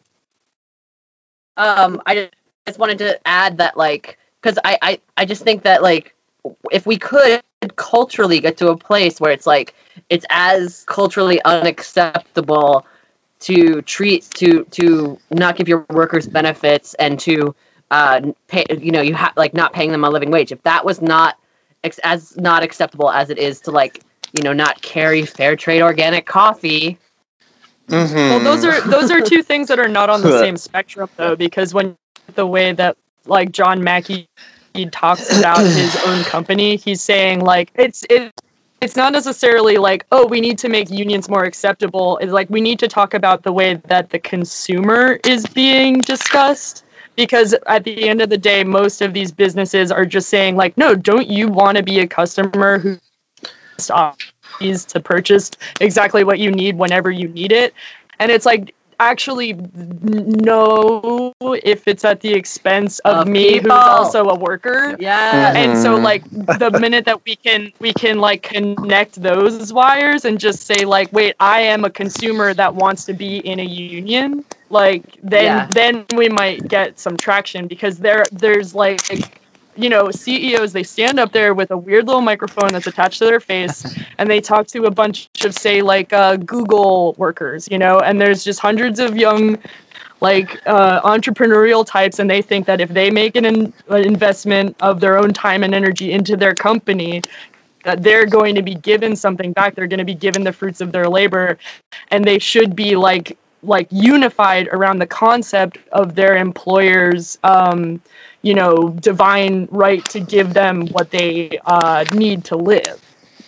I just wanted to add that because I just think that if we could culturally get to a place where it's it's as culturally unacceptable to not give your workers benefits and to pay, not paying them a living wage. If that was not as not acceptable as it is to not carry fair trade organic coffee. Well, those are two things that are not on the same spectrum, though, because when the way that John Mackey talks about his own company, he's saying it's not necessarily we need to make unions more acceptable. It's we need to talk about the way that the consumer is being discussed. Because at the end of the day, most of these businesses are just saying no, don't you want to be a customer who is to purchase exactly what you need whenever you need it? And it's actually no, if it's at the expense of me, who's also a worker. Yeah. And so the minute that we can connect those wires and just say wait, I am a consumer that wants to be in a union, then we might get some traction, because there's CEOs, they stand up there with a weird little microphone that's attached to their face, and they talk to a bunch of, say, Google workers, and there's just hundreds of young, entrepreneurial types, and they think that if they make an investment of their own time and energy into their company, that they're going to be given something back. They're going to be given the fruits of their labor, and they should be unified around the concept of their employer's divine right to give them what they need to live.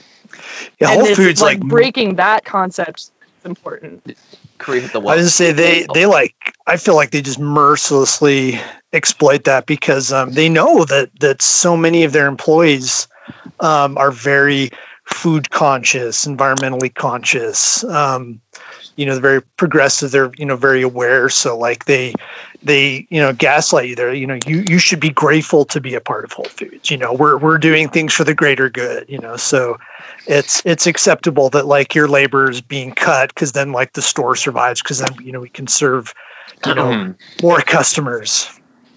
Yeah, and Whole it's, Foods like like breaking that concept is important. Create the I wealth. was gonna say they like I feel like they just mercilessly exploit that because they know that so many of their employees are very food conscious, environmentally conscious. They're very progressive. They're very aware. So like they gaslight you. They're you should be grateful to be a part of Whole Foods. We're doing things for the greater good. So it's acceptable that like your labor is being cut because then like the store survives because then we can serve more customers.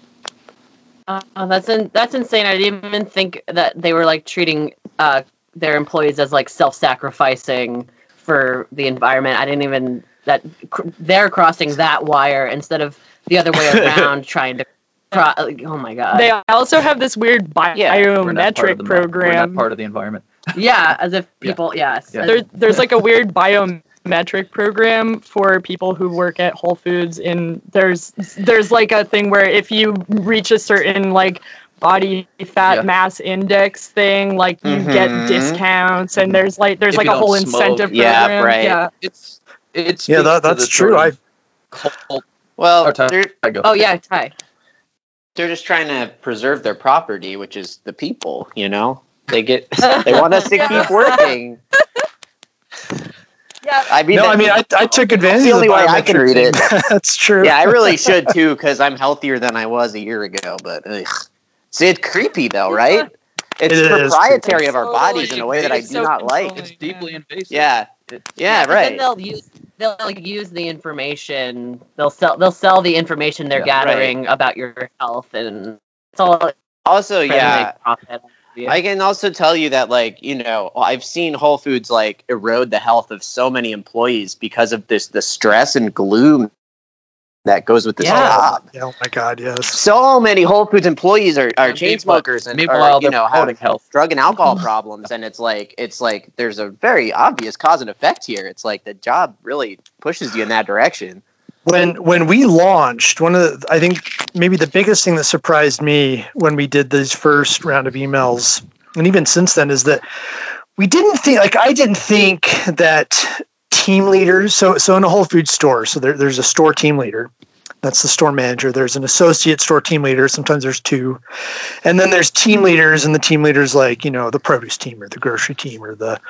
That's insane. I didn't even think that they were like treating their employees as like self-sacrificing for the environment. I didn't even that they're crossing that wire instead of the other way around, trying to. Oh my god! They also have this weird We're not part biometric of the- We're program. not part of the environment. Yeah, as if people. Yes. Yeah. There's like a weird biometric program for people who work at Whole Foods, and there's like a thing where if you reach a certain like body fat mass index thing, like you get discounts, and there's like If a you whole don't smoke. incentive Yeah, program. right. Yeah. It's Yeah, that's true. Well, Ty, go. Oh yeah, Ty. they're just trying to preserve their property, which is the people. They want us to keep working. Yeah. I mean, I took advantage the of only the way I can biometric read it. thing. That's true. Yeah, I really should too, because I'm healthier than I was a year ago. But see, it's creepy though, right? It's It is proprietary creepy. of our bodies in a way that I It's do so not like. controlling. It's deeply invasive. Yeah, But right. then they'll like use the information. They'll sell the information they're Yeah, gathering about your health, and it's all Also, trying to yeah, make profit. Yeah. I can also tell you that, like, I've seen Whole Foods like erode the health of so many employees because of the stress and gloom that goes with this job. Yeah, oh my god, yes. So many Whole Foods employees are chain smokers and meanwhile, are, they're have promoting health. drug and alcohol problems, and it's like there's a very obvious cause and effect here. It's like the job really pushes you in that direction. When we launched, I think maybe the biggest thing that surprised me when we did this first round of emails, and even since then, is that I didn't think that team leaders. So in a Whole Foods store, so there's a store team leader. That's the store manager. There's an associate store team leader. Sometimes there's two. And then there's team leaders, and the team leaders like, the produce team or the grocery team or the,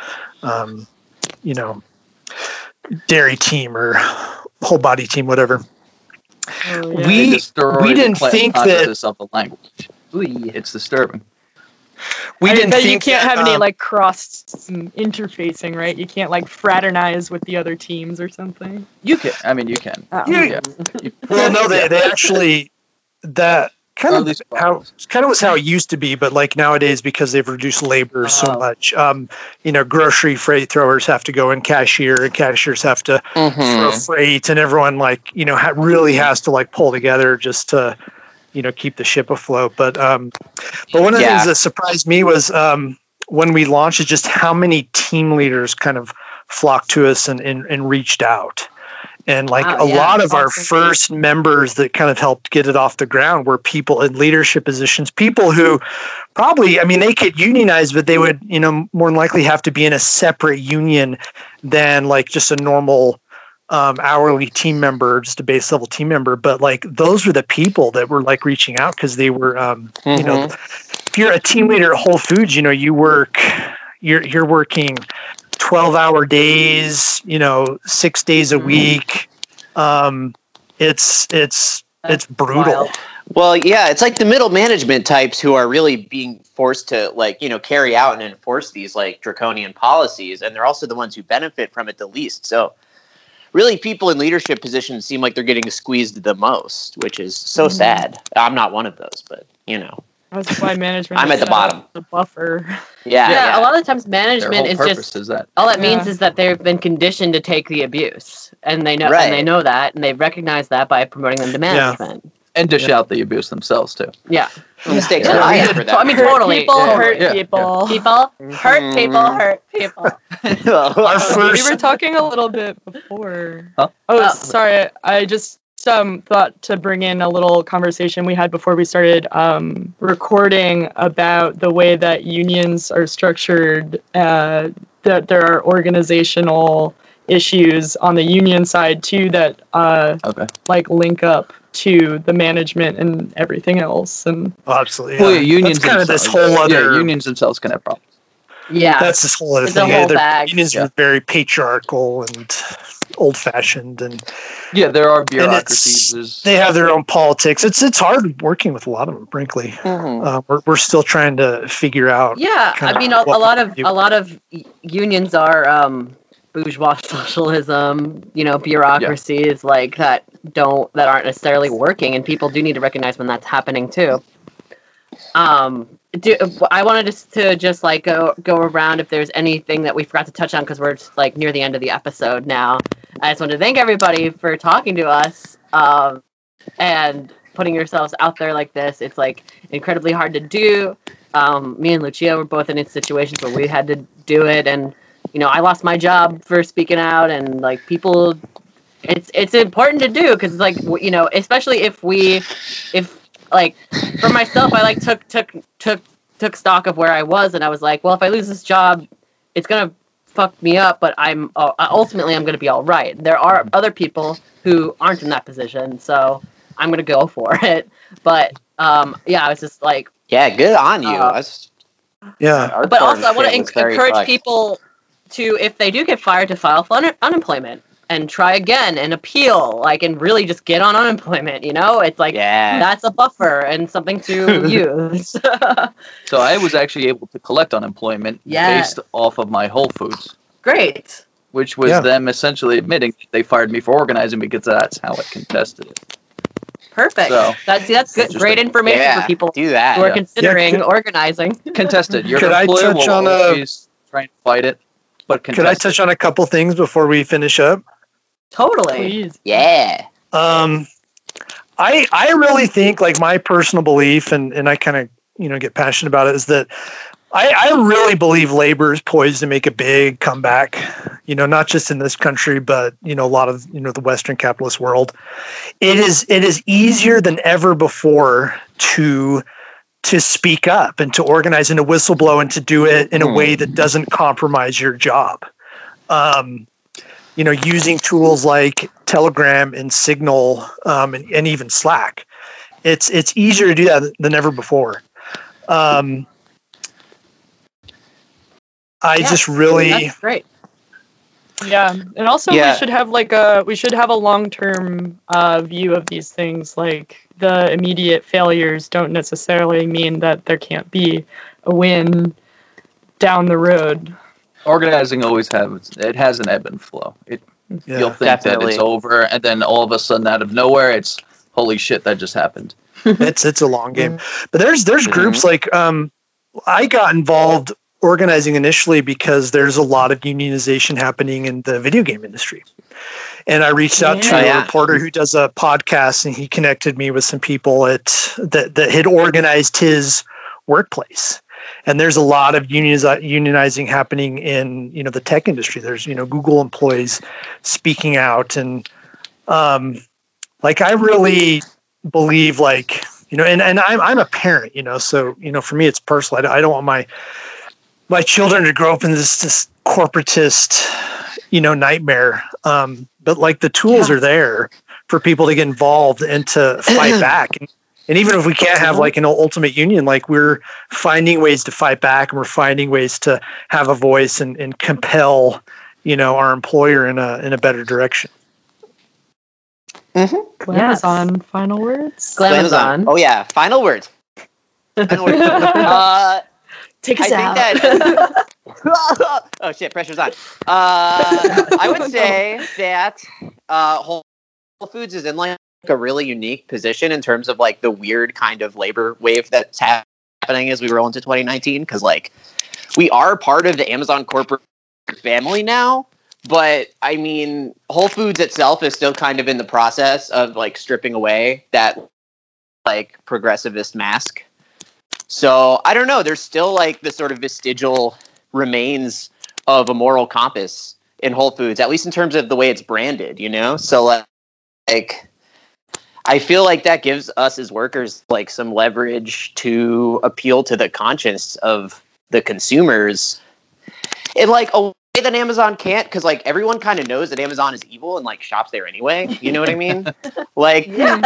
dairy team or whole body team, whatever. Oh, yeah. We destroy didn't the think that consciousness of the language. It's disturbing. we didn't that think you can't that, have any like cross interfacing, right? You can't like fraternize with the other teams or something. You can. I mean, you can. Oh. Yeah. well, no, they actually that kind Or of at least was how it used to be, but like nowadays because they've reduced labor so Oh. much, grocery freight throwers have to go in cashier, and cashiers have to throw freight, and everyone really has to like pull together just to keep the ship afloat. But one of the things that surprised me was when we launched is just how many team leaders kind of flocked to us and reached out. And like Wow, a yeah, lot of our awesome. first members that kind of helped get it off the ground were people in leadership positions, people who probably, they could unionize, but they would, more than likely have to be in a separate union than like just a normal hourly team member, just a base level team member. But like those were the people that were like reaching out because they were, if you're a team leader at Whole Foods, you're working 12-hour days, 6 days a week. It's brutal. Wild. Well, yeah, it's like the middle management types who are really being forced to carry out and enforce these like draconian policies, and they're also the ones who benefit from it the least. So really people in leadership positions seem like they're getting squeezed the most, which is so sad. I'm not one of those, but That's why management. I'm is at the bottom. The buffer. Yeah. A lot of times Their management whole is purpose just is that. all it Yeah. means is that they've been conditioned to take the abuse, and they know Right. and they know that, and they recognize that by promoting them to management. And dish out the abuse themselves too. Yeah, Mistakes Yeah. are high Yeah. for that. I mean, Hurt totally. people, Yeah. hurt Yeah. people. people hurt people, hurt people. Our first, We were talking a little bit before. Huh? Oh, Oh. sorry. I just thought to bring in a little conversation we had before we started recording about the way that unions are structured. that there are organizational issues on the union side too that Okay. like link up to the management and everything else. And Absolutely. Well, yeah, unions That's kind of this themselves- whole other. Yeah, unions themselves can have problems. Yeah. That's this whole other It's a thing. whole Their bag. unions Yeah. are very patriarchal and old-fashioned, and Yeah, there are it's- bureaucracies. There's- they have their own politics. It's hard working with a lot of them, frankly. We're still trying to figure out. Yeah, kind I mean, of a what lot we of do. a lot of unions are bourgeois socialism, bureaucracies like that aren't necessarily working, and people do need to recognize when that's happening too. I wanted to just like go around if there's anything that we forgot to touch on because we're just, like near the end of the episode now. I just want to thank everybody for talking to us and putting yourselves out there like this. It's like incredibly hard to do. Me and Lucia were both in situations where we had to do it, and I lost my job for speaking out, and like people, it's important to do because it's like especially if like for myself, I like took stock of where I was, and I was like, well, if I lose this job, it's gonna fuck me up, but I'm ultimately I'm gonna be all right. There are other people who aren't in that position, so I'm gonna go for it. But yeah, I was just like, Yeah, good on you. Yeah. Our but part also I of want shit was to very encourage fucked. people to, if they do get fired, to file for unemployment and try again and appeal, like, and really just get on unemployment. It's like that's a buffer and something to use. So I was actually able to collect unemployment Yes. based off of my Whole Foods, Great. which was Yeah. them essentially admitting they fired me for organizing because that's how I contested it. Perfect. So, That's good. interesting. Great information Yeah, for people do that. who are Yeah. considering Yeah, organizing. Contested. Your Could I employer touch will on always try and fight it, but contest Could I touch on a couple things before we finish up? Totally. please. Yeah. I really think, like, my personal belief, and I kind of get passionate about it, is that I really believe labor is poised to make a big comeback. Not just in this country, but a lot of the Western capitalist world. It is easier than ever before to speak up and to organize and to whistleblow and to do it in a way that doesn't compromise your job. Using tools like Telegram and Signal and even Slack. It's easier to do that than ever before. Just really That's great. Yeah, and also Yeah. we should have a long-term view of these things. Like the immediate failures don't necessarily mean that there can't be a win down the road. Organizing always has an ebb and flow. You'll think that Definitely. it's over, and then all of a sudden, out of nowhere, it's holy shit that just happened. it's a long game. But there's groups like I got involved organizing initially because there's a lot of unionization happening in the video game industry. And I reached out to Yeah. a reporter who does a podcast, and he connected me with some people that had organized his workplace. And there's a lot of unionizing happening in the tech industry. There's Google employees speaking out, and like I really believe and I'm a parent, so for me it's personal. I don't want my children to grow up in this corporatist nightmare. But like the tools are there for people to get involved and to fight back. And even if we can't have like an ultimate union, like we're finding ways to fight back, and we're finding ways to have a voice and compel, our employer in a better direction. Glamazon, final words? Glamazon. Oh yeah, final words. Final words. Take us I out. think that. Oh shit, pressure's on. I would say that Whole Foods is in like a really unique position in terms of like the weird kind of labor wave that's happening as we roll into 2019, because like we are part of the Amazon corporate family now, but I mean Whole Foods itself is still kind of in the process of like stripping away that like progressivist mask. So I don't know. There's still like the sort of vestigial remains of a moral compass in Whole Foods, at least in terms of the way it's branded, So like I feel like that gives us as workers like some leverage to appeal to the conscience of the consumers in like a way that Amazon can't, because like everyone kind of knows that Amazon is evil and like shops there anyway. You know what I mean? Like, Yeah.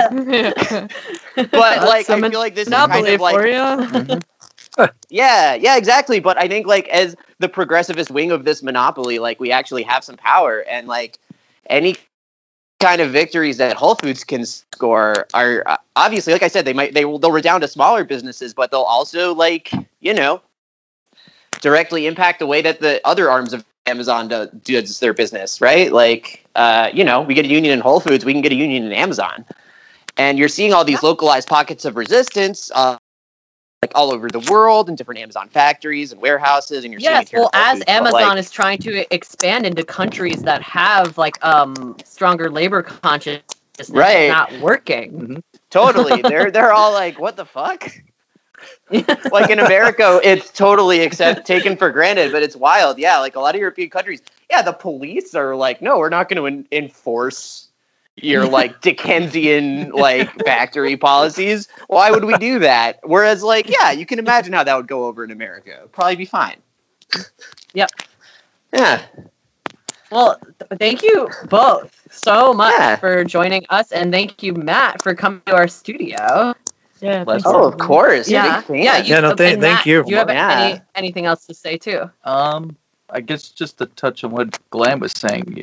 but like I feel like this is kind Monopoly of like, for you. yeah, exactly. But I think like as the progressivist wing of this monopoly, like we actually have some power, and like any kind of victories that Whole Foods can score are obviously, like I said, they'll redound to smaller businesses, but they'll also like, you know, directly impact the way that the other arms of Amazon does their business, right? Like, you know, we get a union in Whole Foods, we can get a union in Amazon, and you're seeing all these localized pockets of resistance, like all over the world in different Amazon factories and warehouses, and you're seeing it here in Whole as Foods, but, Amazon like, is trying to expand into countries that have like stronger labor consciousness, Right. it's not working. totally, they're all like, what the fuck? Like in America, it's totally taken for granted, but it's wild. Yeah, like a lot of European countries, yeah, the police are like, no, we're not going to enforce your like Dickensian like factory policies. Why would we do that? Whereas like, yeah, you can imagine how that would go over in America. It'd probably be fine. Yep. Yeah. Well, thank you both so much Yeah. for joining us, and thank you, Matt, for coming to our studio. Yeah. Let's- thank Oh, you. of course. Yeah, Big fan. Yeah, no, and thank Matt, you. Do you have Yeah. anything else to say too? I guess just to touch on what Glenn was saying,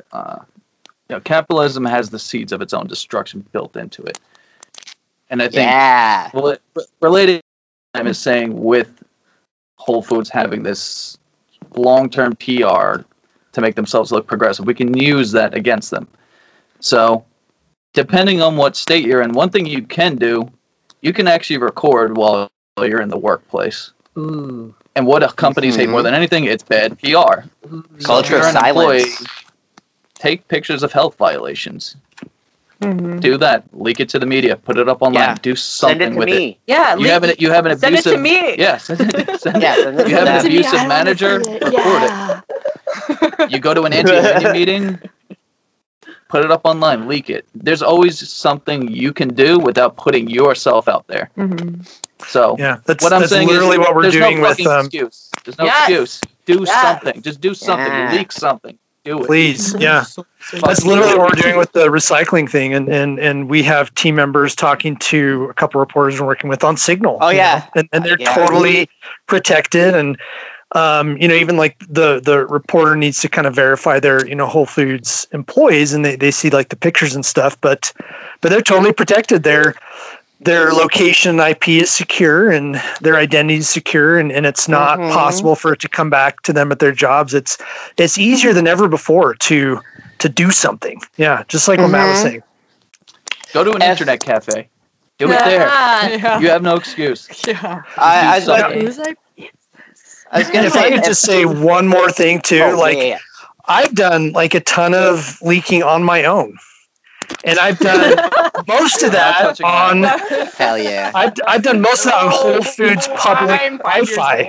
capitalism has the seeds of its own destruction built into it, and I think Yeah. related I'm is saying with Whole Foods having this long-term PR to make themselves look progressive, we can use that against them. So, depending on what state you're in, one thing you can do, you can actually record while you're in the workplace. Ooh. And what companies hate more than anything, it's bad PR. Culture if of you're an employee, silence. take pictures of health violations. Mhm. Do that. Leak it to the media. Put it up online. Yeah. Do Send something it to with me. Yeah, You have an send it abusive. to me. Yeah, send it. Send Yeah, it. send it You to have an them. abusive manager. Record it. You go to an anti-union meeting. Put it up online. Leak it. There's always something you can do without putting yourself out there. Mhm. So Yeah, that's what I'm that's saying literally is, what we're there's doing no with fucking excuse. There's no Yes. excuse. Do Yes. something. Just do something. Yeah. Leak something. Do it. please, yeah. That's Fucking literally do it. what we're doing with the recycling thing, and we have team members talking to a couple reporters we're working with on Signal. Oh, you yeah. know, and they're Yeah. totally protected, and even like the reporter needs to kind of verify their Whole Foods employees, and they see like the pictures and stuff, but they're totally protected. Their location IP is secure and their identity is secure, and it's not possible for it to come back to them at their jobs. It's easier than ever before to do something. Yeah, just like what Matt was saying. Go to an internet cafe. Do it there. Yeah. You have no excuse. Yeah. I Do was something. Who's like, gonna If I say, could just say one more thing too, yeah. I've done like a ton of leaking on my own, and I've done most of that touching on. that. Hell yeah. I've done most of that on Whole Foods public I'm 5 years Wi-Fi.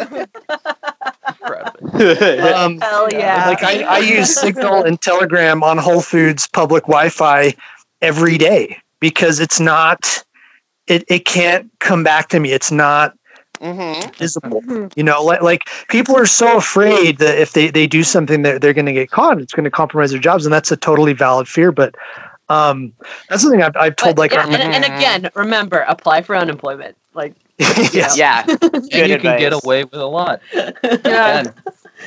Proud of it. Hell yeah. Like I use Signal and Telegram on Whole Foods public Wi-Fi every day because it's not. It can't come back to me. It's not visible. Like people are so afraid that if they do something that they're going to get caught, it's going to compromise their jobs, and that's a totally valid fear. But that's something I've told But, like yeah, our and again, remember, apply for unemployment. Like, yes. Yeah. And Good you can get advice. away with a lot. yeah. Again,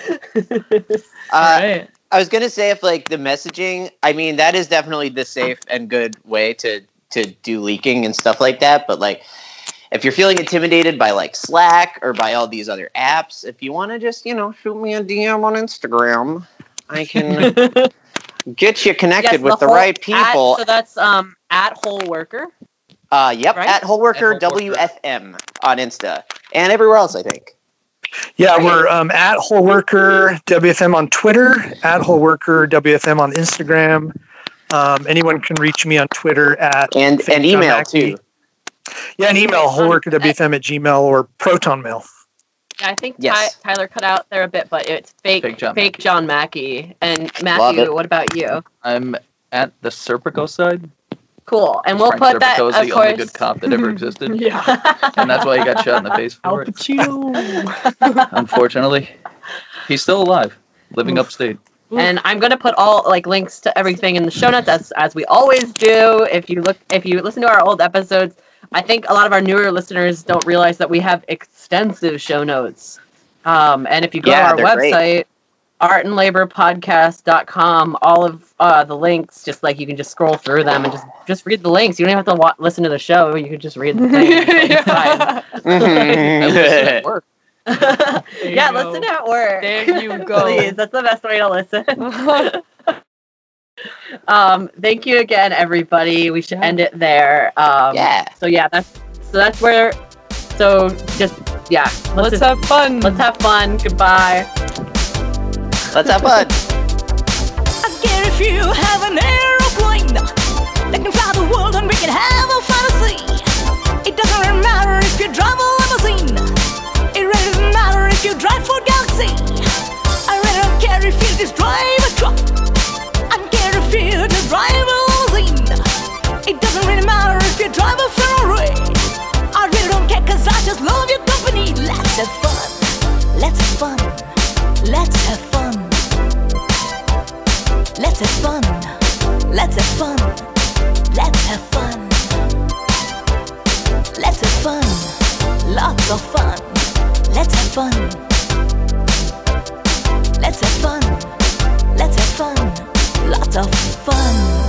Right. I was gonna say, if like the messaging, I mean, that is definitely the safe and good way to do leaking and stuff like that. But like, if you're feeling intimidated by like Slack or by all these other apps, if you want to just shoot me a DM on Instagram, I can get you connected with the right people. So that's at Whole Worker. Yep, right? at Whole Worker At Whole Worker. WFM on Insta and everywhere else, I think. Yeah, we're at Whole Worker WFM on Twitter, at Whole Worker WFM on Instagram. Anyone can reach me on Twitter at And Fake email John Mackey. too. Yeah, an email, wholeworkerwfm@gmail or Proton Mail. I think Yes. Tyler cut out there a bit, but it's fake Fake John Mackey. And Love Matthew, it. what about you? I'm at the Serpico side. Cool. And we'll Frank put that, Serpico is of the only course. good cop that ever existed. Yeah. And that's why he got shot in the face Al for it, Pacino. unfortunately. He's still alive, living upstate. And I'm gonna put all links to everything in the show notes as we always do. If you listen to our old episodes, I think a lot of our newer listeners don't realize that we have extensive show notes. And if you go to our website, artandlaborpodcast.com, all of the links, just you can just scroll through them and just read the links. You don't even have to listen to the show. You can just read the thing. At work. Listen at work. There you go. Please, that's the best way to listen. Thank you again, everybody. We should end it there. So that's where. So just let's have fun. Let's have fun. Goodbye. Let's have fun. I care if you have an aeroplane that can fly the world and we can have a fantasy. It doesn't really matter if you drive a limousine. It really doesn't matter if you drive for Galaxy. I really don't care if you just drive a truck. I don't care if you just drive a limousine. It doesn't really matter if you drive a Ferrari. I really don't care cause I just love your company. Let's have fun. Let's have fun. Let's have fun. Let's have fun. Let's have fun. Let's have fun. Let's have fun. Lots of fun. Let's have fun. Let's have fun. Let's have fun. Lots of fun.